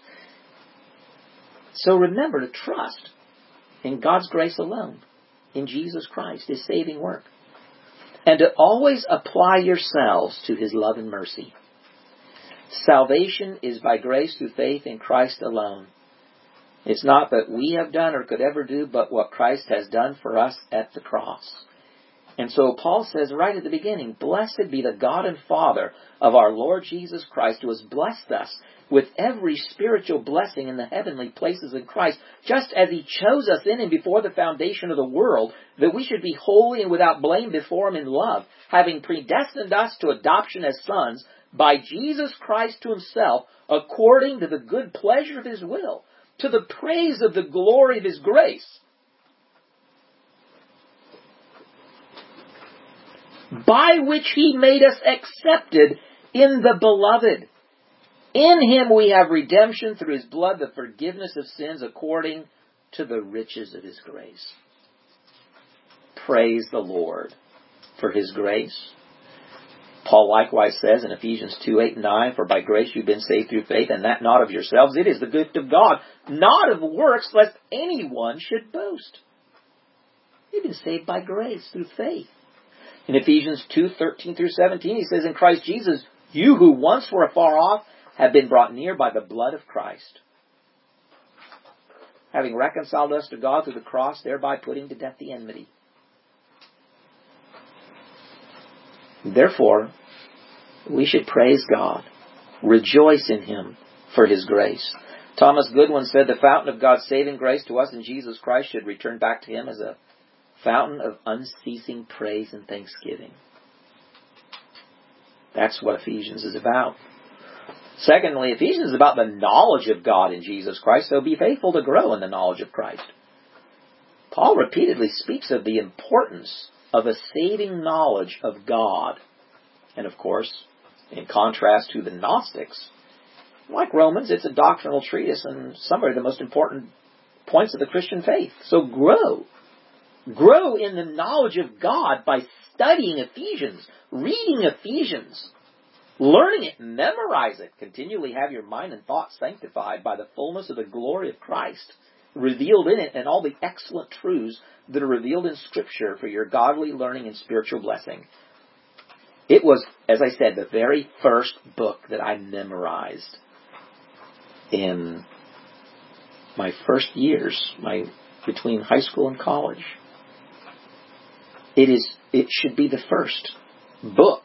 So remember to trust in God's grace alone, in Jesus Christ, His saving work. And to always apply yourselves to His love and mercy. Salvation is by grace through faith in Christ alone. It's not that we have done or could ever do, but what Christ has done for us at the cross. And so Paul says right at the beginning, blessed be the God and Father of our Lord Jesus Christ, who has blessed us with every spiritual blessing in the heavenly places in Christ, just as He chose us in Him before the foundation of the world, that we should be holy and without blame before Him in love, having predestined us to adoption as sons by Jesus Christ to Himself, according to the good pleasure of His will, to the praise of the glory of His grace, by which He made us accepted in the Beloved. In Him we have redemption through His blood, the forgiveness of sins according to the riches of His grace. Praise the Lord for His grace. Paul likewise says in Ephesians two, eight, and nine, for by grace you've been saved through faith, and that not of yourselves. It is the gift of God, not of works, lest anyone should boast. You've been saved by grace through faith. In Ephesians two, thirteen through seventeen, he says, in Christ Jesus, you who once were afar off have been brought near by the blood of Christ, having reconciled us to God through the cross, thereby putting to death the enmity. Therefore, we should praise God, rejoice in Him for His grace. Thomas Goodwin said, the fountain of God's saving grace to us in Jesus Christ should return back to Him as a fountain of unceasing praise and thanksgiving. That's what Ephesians is about. Secondly, Ephesians is about the knowledge of God in Jesus Christ, so be faithful to grow in the knowledge of Christ. Paul repeatedly speaks of the importance of a saving knowledge of God. And of course, in contrast to the Gnostics, like Romans, it's a doctrinal treatise and some of the most important points of the Christian faith. So grow. Grow in the knowledge of God by studying Ephesians, reading Ephesians, learning it, memorize it. Continually have your mind and thoughts sanctified by the fullness of the glory of Christ, revealed in it, and all the excellent truths that are revealed in Scripture for your godly learning and spiritual blessing. It was, as I said, the very first book that I memorized in my first years, my between high school and college. It is. It should be the first book.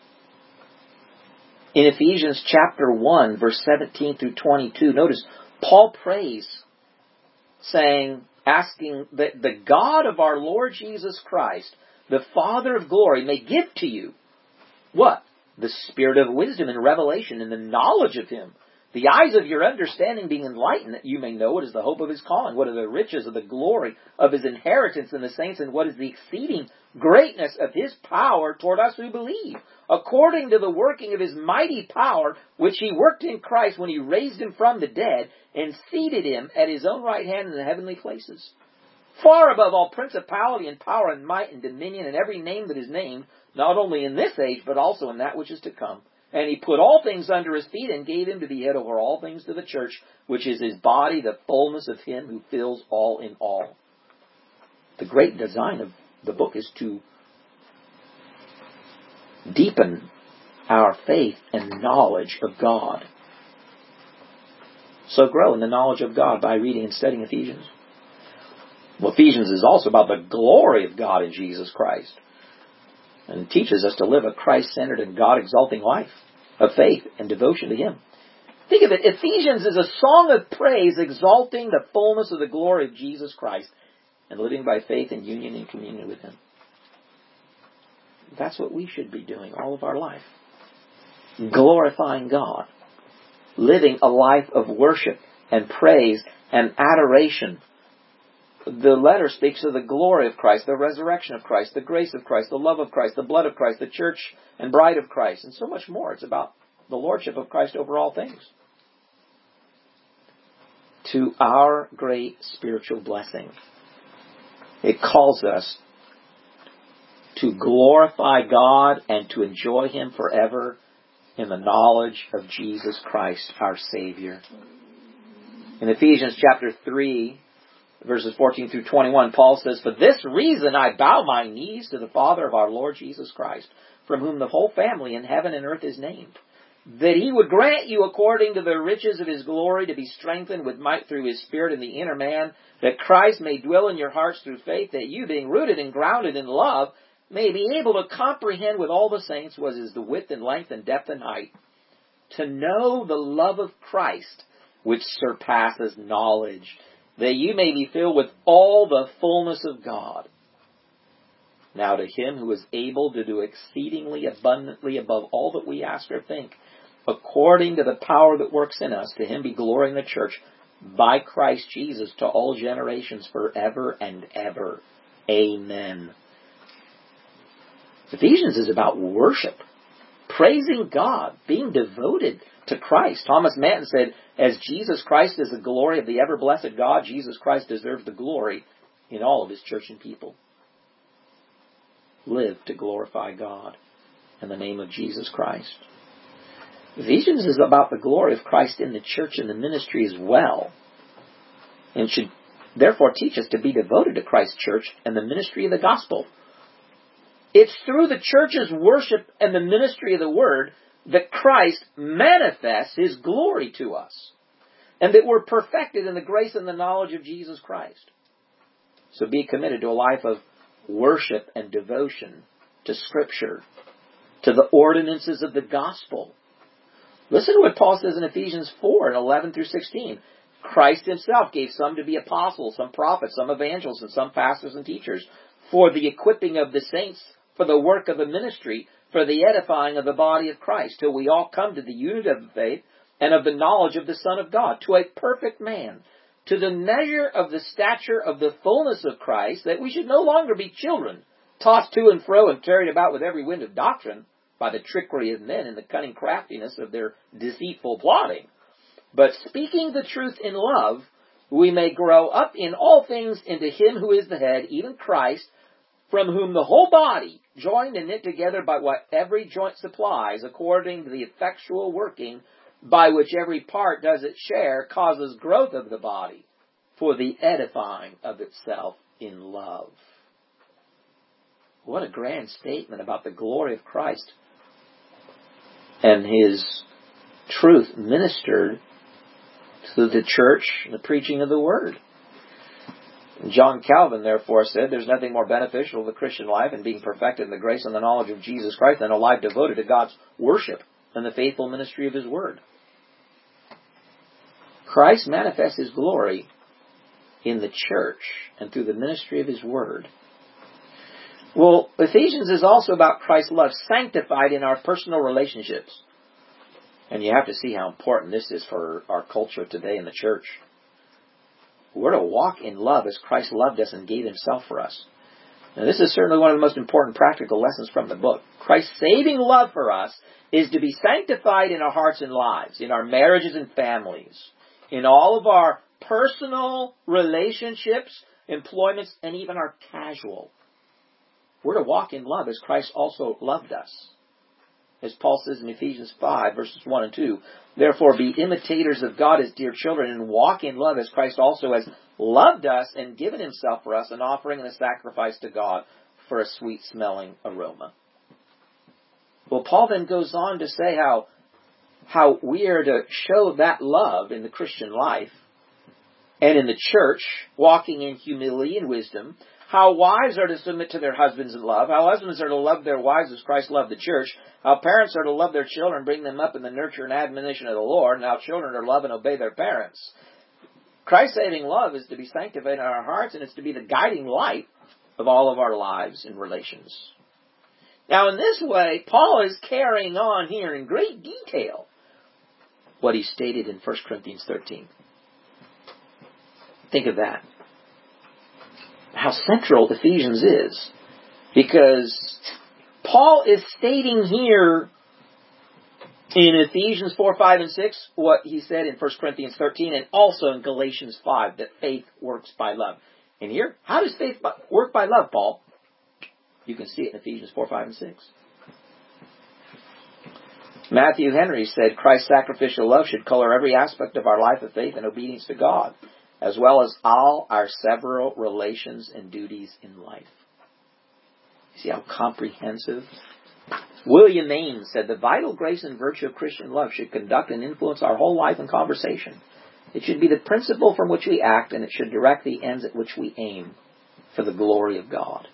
In Ephesians chapter one, verse seventeen through twenty-two, notice Paul prays, saying, asking that the God of our Lord Jesus Christ, the Father of glory, may give to you what? The spirit of wisdom and revelation and the knowledge of Him. The eyes of your understanding being enlightened, that you may know what is the hope of His calling, what are the riches of the glory of His inheritance in the saints, and what is the exceeding greatness of His power toward us who believe, according to the working of His mighty power, which He worked in Christ when He raised Him from the dead and seated Him at His own right hand in the heavenly places, far above all principality and power and might and dominion and every name that is named, not only in this age, but also in that which is to come. And he put all things under his feet and gave him to be head over all things to the church, which is his body, the fullness of him who fills all in all. The great design of the book is to deepen our faith and knowledge of God. So grow in the knowledge of God by reading and studying Ephesians. Well, Ephesians is also about the glory of God in Jesus Christ, and teaches us to live a Christ-centered and God-exalting life of faith and devotion to Him. Think of it, Ephesians is a song of praise exalting the fullness of the glory of Jesus Christ and living by faith in union and communion with Him. That's what we should be doing all of our life. Glorifying God. Living a life of worship and praise and adoration. The letter speaks of the glory of Christ, the resurrection of Christ, the grace of Christ, the love of Christ, the blood of Christ, the church and bride of Christ, and so much more. It's about the lordship of Christ over all things. To our great spiritual blessing, it calls us to glorify God and to enjoy Him forever in the knowledge of Jesus Christ, our Savior. In Ephesians chapter three, verses fourteen through twenty-one, Paul says, "For this reason I bow my knees to the Father of our Lord Jesus Christ, from whom the whole family in heaven and earth is named, that He would grant you according to the riches of His glory to be strengthened with might through His Spirit in the inner man, that Christ may dwell in your hearts through faith, that you, being rooted and grounded in love, may be able to comprehend with all the saints what is the width and length and depth and height, to know the love of Christ, which surpasses knowledge, that you may be filled with all the fullness of God. Now to Him who is able to do exceedingly abundantly above all that we ask or think, according to the power that works in us, to Him be glory in the church by Christ Jesus to all generations forever and ever. Amen." Ephesians is about worship, praising God, being devoted to Christ. Thomas Manton said, "As Jesus Christ is the glory of the ever-blessed God, Jesus Christ deserves the glory in all of His church and people." Live to glorify God in the name of Jesus Christ. Ephesians is about the glory of Christ in the church and the ministry as well, and should therefore teach us to be devoted to Christ's church and the ministry of the gospel. It's through the church's worship and the ministry of the Word that Christ manifests His glory to us, and that we're perfected in the grace and the knowledge of Jesus Christ. So be committed to a life of worship and devotion to Scripture, to the ordinances of the gospel. Listen to what Paul says in Ephesians four and eleven through sixteen. Christ Himself gave some to be apostles, some prophets, some evangelists, and some pastors and teachers, for the equipping of the saints, for the work of the ministry, for the edifying of the body of Christ, till we all come to the unity of the faith and of the knowledge of the Son of God, to a perfect man, to the measure of the stature of the fullness of Christ, that we should no longer be children, tossed to and fro and carried about with every wind of doctrine, by the trickery of men and the cunning craftiness of their deceitful plotting. But speaking the truth in love, we may grow up in all things into Him who is the head, even Christ, from whom the whole body, joined and knit together by what every joint supplies, according to the effectual working by which every part does its share, causes growth of the body for the edifying of itself in love. What a grand statement about the glory of Christ and His truth ministered to the church and the preaching of the Word. John Calvin, therefore, said, "There's nothing more beneficial to the Christian life in being perfected in the grace and the knowledge of Jesus Christ than a life devoted to God's worship and the faithful ministry of His Word." Christ manifests His glory in the church and through the ministry of His Word. Well, Ephesians is also about Christ's love sanctified in our personal relationships. And you have to see how important this is for our culture today in the church. We're to walk in love as Christ loved us and gave Himself for us. Now, this is certainly one of the most important practical lessons from the book. Christ's saving love for us is to be sanctified in our hearts and lives, in our marriages and families, in all of our personal relationships employments, and even our casual. We're to walk in love as Christ also loved us. As Paul says in Ephesians five, verses one and two, therefore be imitators of God as dear children, and walk in love as Christ also has loved us and given himself for us, an offering and a sacrifice to God for a sweet-smelling aroma. Well, Paul then goes on to say how, how we are to show that love in the Christian life and in the church, walking in humility and wisdom, how wives are to submit to their husbands in love, how husbands are to love their wives as Christ loved the church, how parents are to love their children, bring them up in the nurture and admonition of the Lord, and how children are to love and obey their parents. Christ-saving love is to be sanctified in our hearts, and it's to be the guiding light of all of our lives and relations. Now, in this way, Paul is carrying on here in great detail what he stated in First Corinthians thirteen. Think of that. How central Ephesians is. Because Paul is stating here in Ephesians four, five, and six what he said in First Corinthians thirteen, and also in Galatians five, that faith works by love. And here, how does faith work by love, Paul? You can see it in Ephesians four, five, and six. Matthew Henry said, Christ's sacrificial love should color every aspect of our life of faith and obedience to God, as well as all our several relations and duties in life. See how comprehensive? William Ames said, the vital grace and virtue of Christian love should conduct and influence our whole life and conversation. It should be the principle from which we act, and it should direct the ends at which we aim for the glory of God.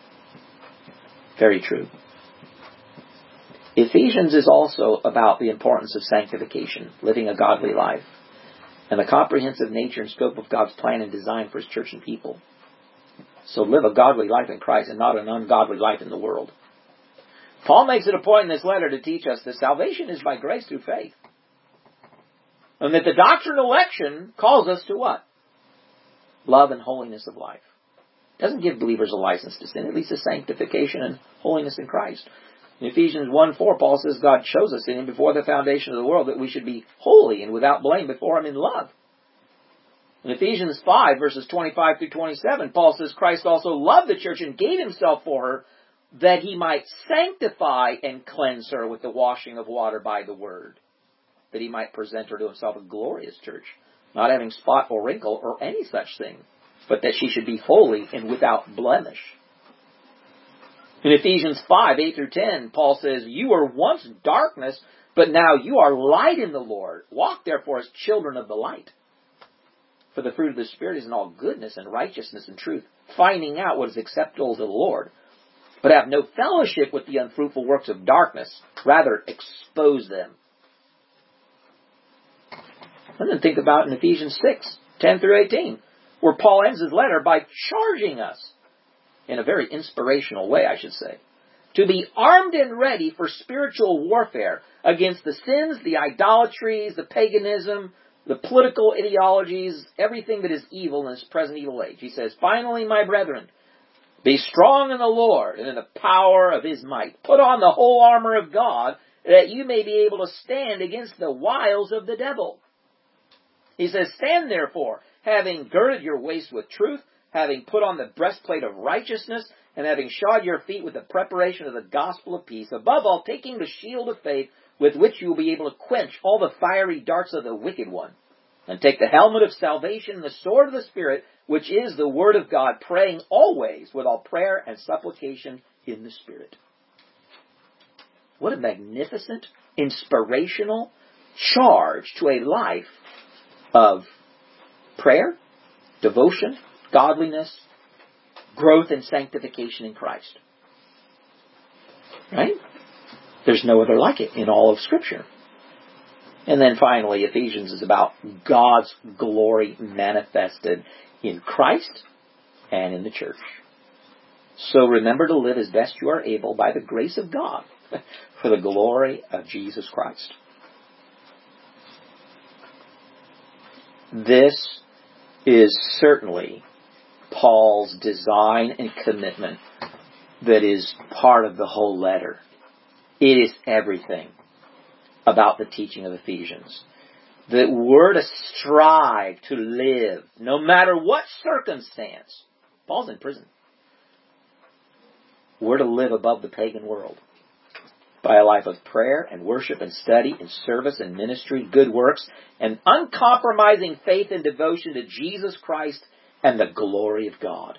Very true. Ephesians is also about the importance of sanctification, living a godly life, and the comprehensive nature and scope of God's plan and design for his church and people. So live a godly life in Christ and not an ungodly life in the world. Paul makes it a point in this letter to teach us that salvation is by grace through faith. And that the doctrine of election calls us to what? Love and holiness of life. It doesn't give believers a license to sin. It leads to sanctification and holiness in Christ. In Ephesians one four, Paul says God chose us in him before the foundation of the world that we should be holy and without blame before him in love. In Ephesians five, verses twenty-five through twenty-seven, Paul says Christ also loved the church and gave himself for her that he might sanctify and cleanse her with the washing of water by the word, that he might present her to himself a glorious church, not having spot or wrinkle or any such thing, but that she should be holy and without blemish. In Ephesians five, eight through ten, Paul says, you were once darkness, but now you are light in the Lord. Walk therefore as children of the light. For the fruit of the Spirit is in all goodness and righteousness and truth, finding out what is acceptable to the Lord. But have no fellowship with the unfruitful works of darkness. Rather, expose them. And then think about in Ephesians six, ten through eighteen, where Paul ends his letter by charging us, in a very inspirational way, I should say, to be armed and ready for spiritual warfare against the sins, the idolatries, the paganism, the political ideologies, everything that is evil in this present evil age. He says, finally, my brethren, be strong in the Lord and in the power of his might. Put on the whole armor of God, that you may be able to stand against the wiles of the devil. He says, stand therefore, having girded your waist with truth, having put on the breastplate of righteousness, and having shod your feet with the preparation of the gospel of peace. Above all, taking the shield of faith, with which you will be able to quench all the fiery darts of the wicked one. And take the helmet of salvation and the sword of the Spirit, which is the word of God, praying always with all prayer and supplication in the Spirit. What a magnificent, inspirational charge to a life of prayer, devotion, godliness, growth and sanctification in Christ. Right? There's no other like it in all of Scripture. And then finally, Ephesians is about God's glory manifested in Christ and in the church. So remember to live as best you are able by the grace of God for the glory of Jesus Christ. This is certainly Paul's design and commitment that is part of the whole letter. It is everything about the teaching of Ephesians. that we're to strive to live, no matter what circumstance. Paul's in prison. We're to live above the pagan world by a life of prayer and worship and study and service and ministry, good works, and uncompromising faith and devotion to Jesus Christ and the glory of God.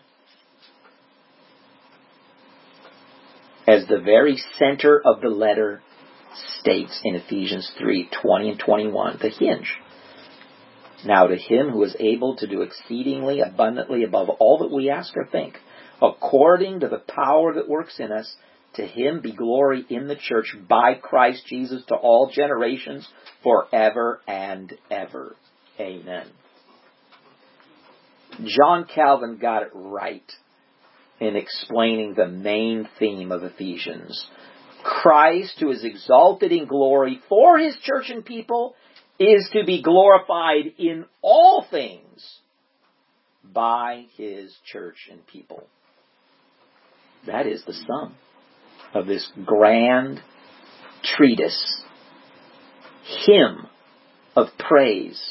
As the very center of the letter states in Ephesians three, twenty and twenty-one, the hinge. Now to Him who is able to do exceedingly abundantly above all that we ask or think, according to the power that works in us, to Him be glory in the church by Christ Jesus to all generations forever and ever. Amen. John Calvin got it right in explaining the main theme of Ephesians. Christ, who is exalted in glory for His church and people, is to be glorified in all things by His church and people. That is the sum of this grand treatise, hymn of praise,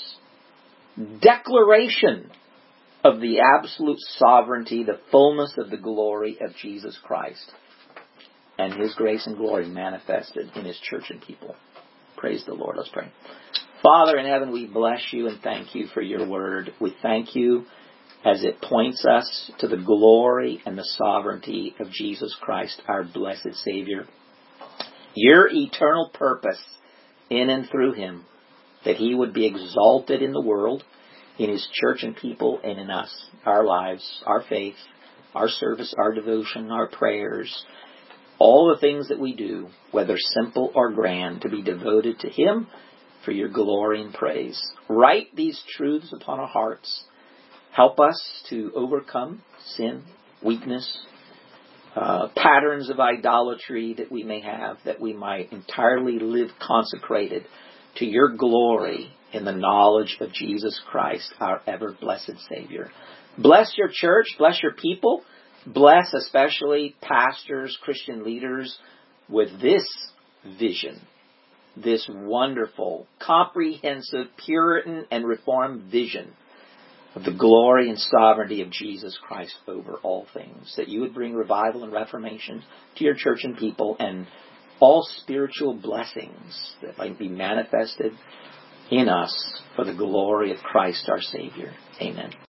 declaration of the absolute sovereignty, the fullness of the glory of Jesus Christ, and His grace and glory manifested in His church and people. Praise the Lord. Let's pray. Father in heaven, we bless You and thank You for Your word. We thank You as it points us to the glory and the sovereignty of Jesus Christ, our blessed Savior. Your eternal purpose in and through Him, that He would be exalted in the world, in His church and people, and in us, our lives, our faith, our service, our devotion, our prayers, all the things that we do, whether simple or grand, to be devoted to Him for Your glory and praise. Write these truths upon our hearts. Help us to overcome sin, weakness, uh, patterns of idolatry that we may have, that we might entirely live consecrated to Your glory in the knowledge of Jesus Christ, our ever-blessed Savior. Bless Your church, bless Your people, bless especially pastors, Christian leaders, with this vision, this wonderful, comprehensive, Puritan and Reformed vision of the glory and sovereignty of Jesus Christ over all things, that You would bring revival and reformation to Your church and people, and all spiritual blessings that might be manifested in us for the glory of Christ our Savior. Amen.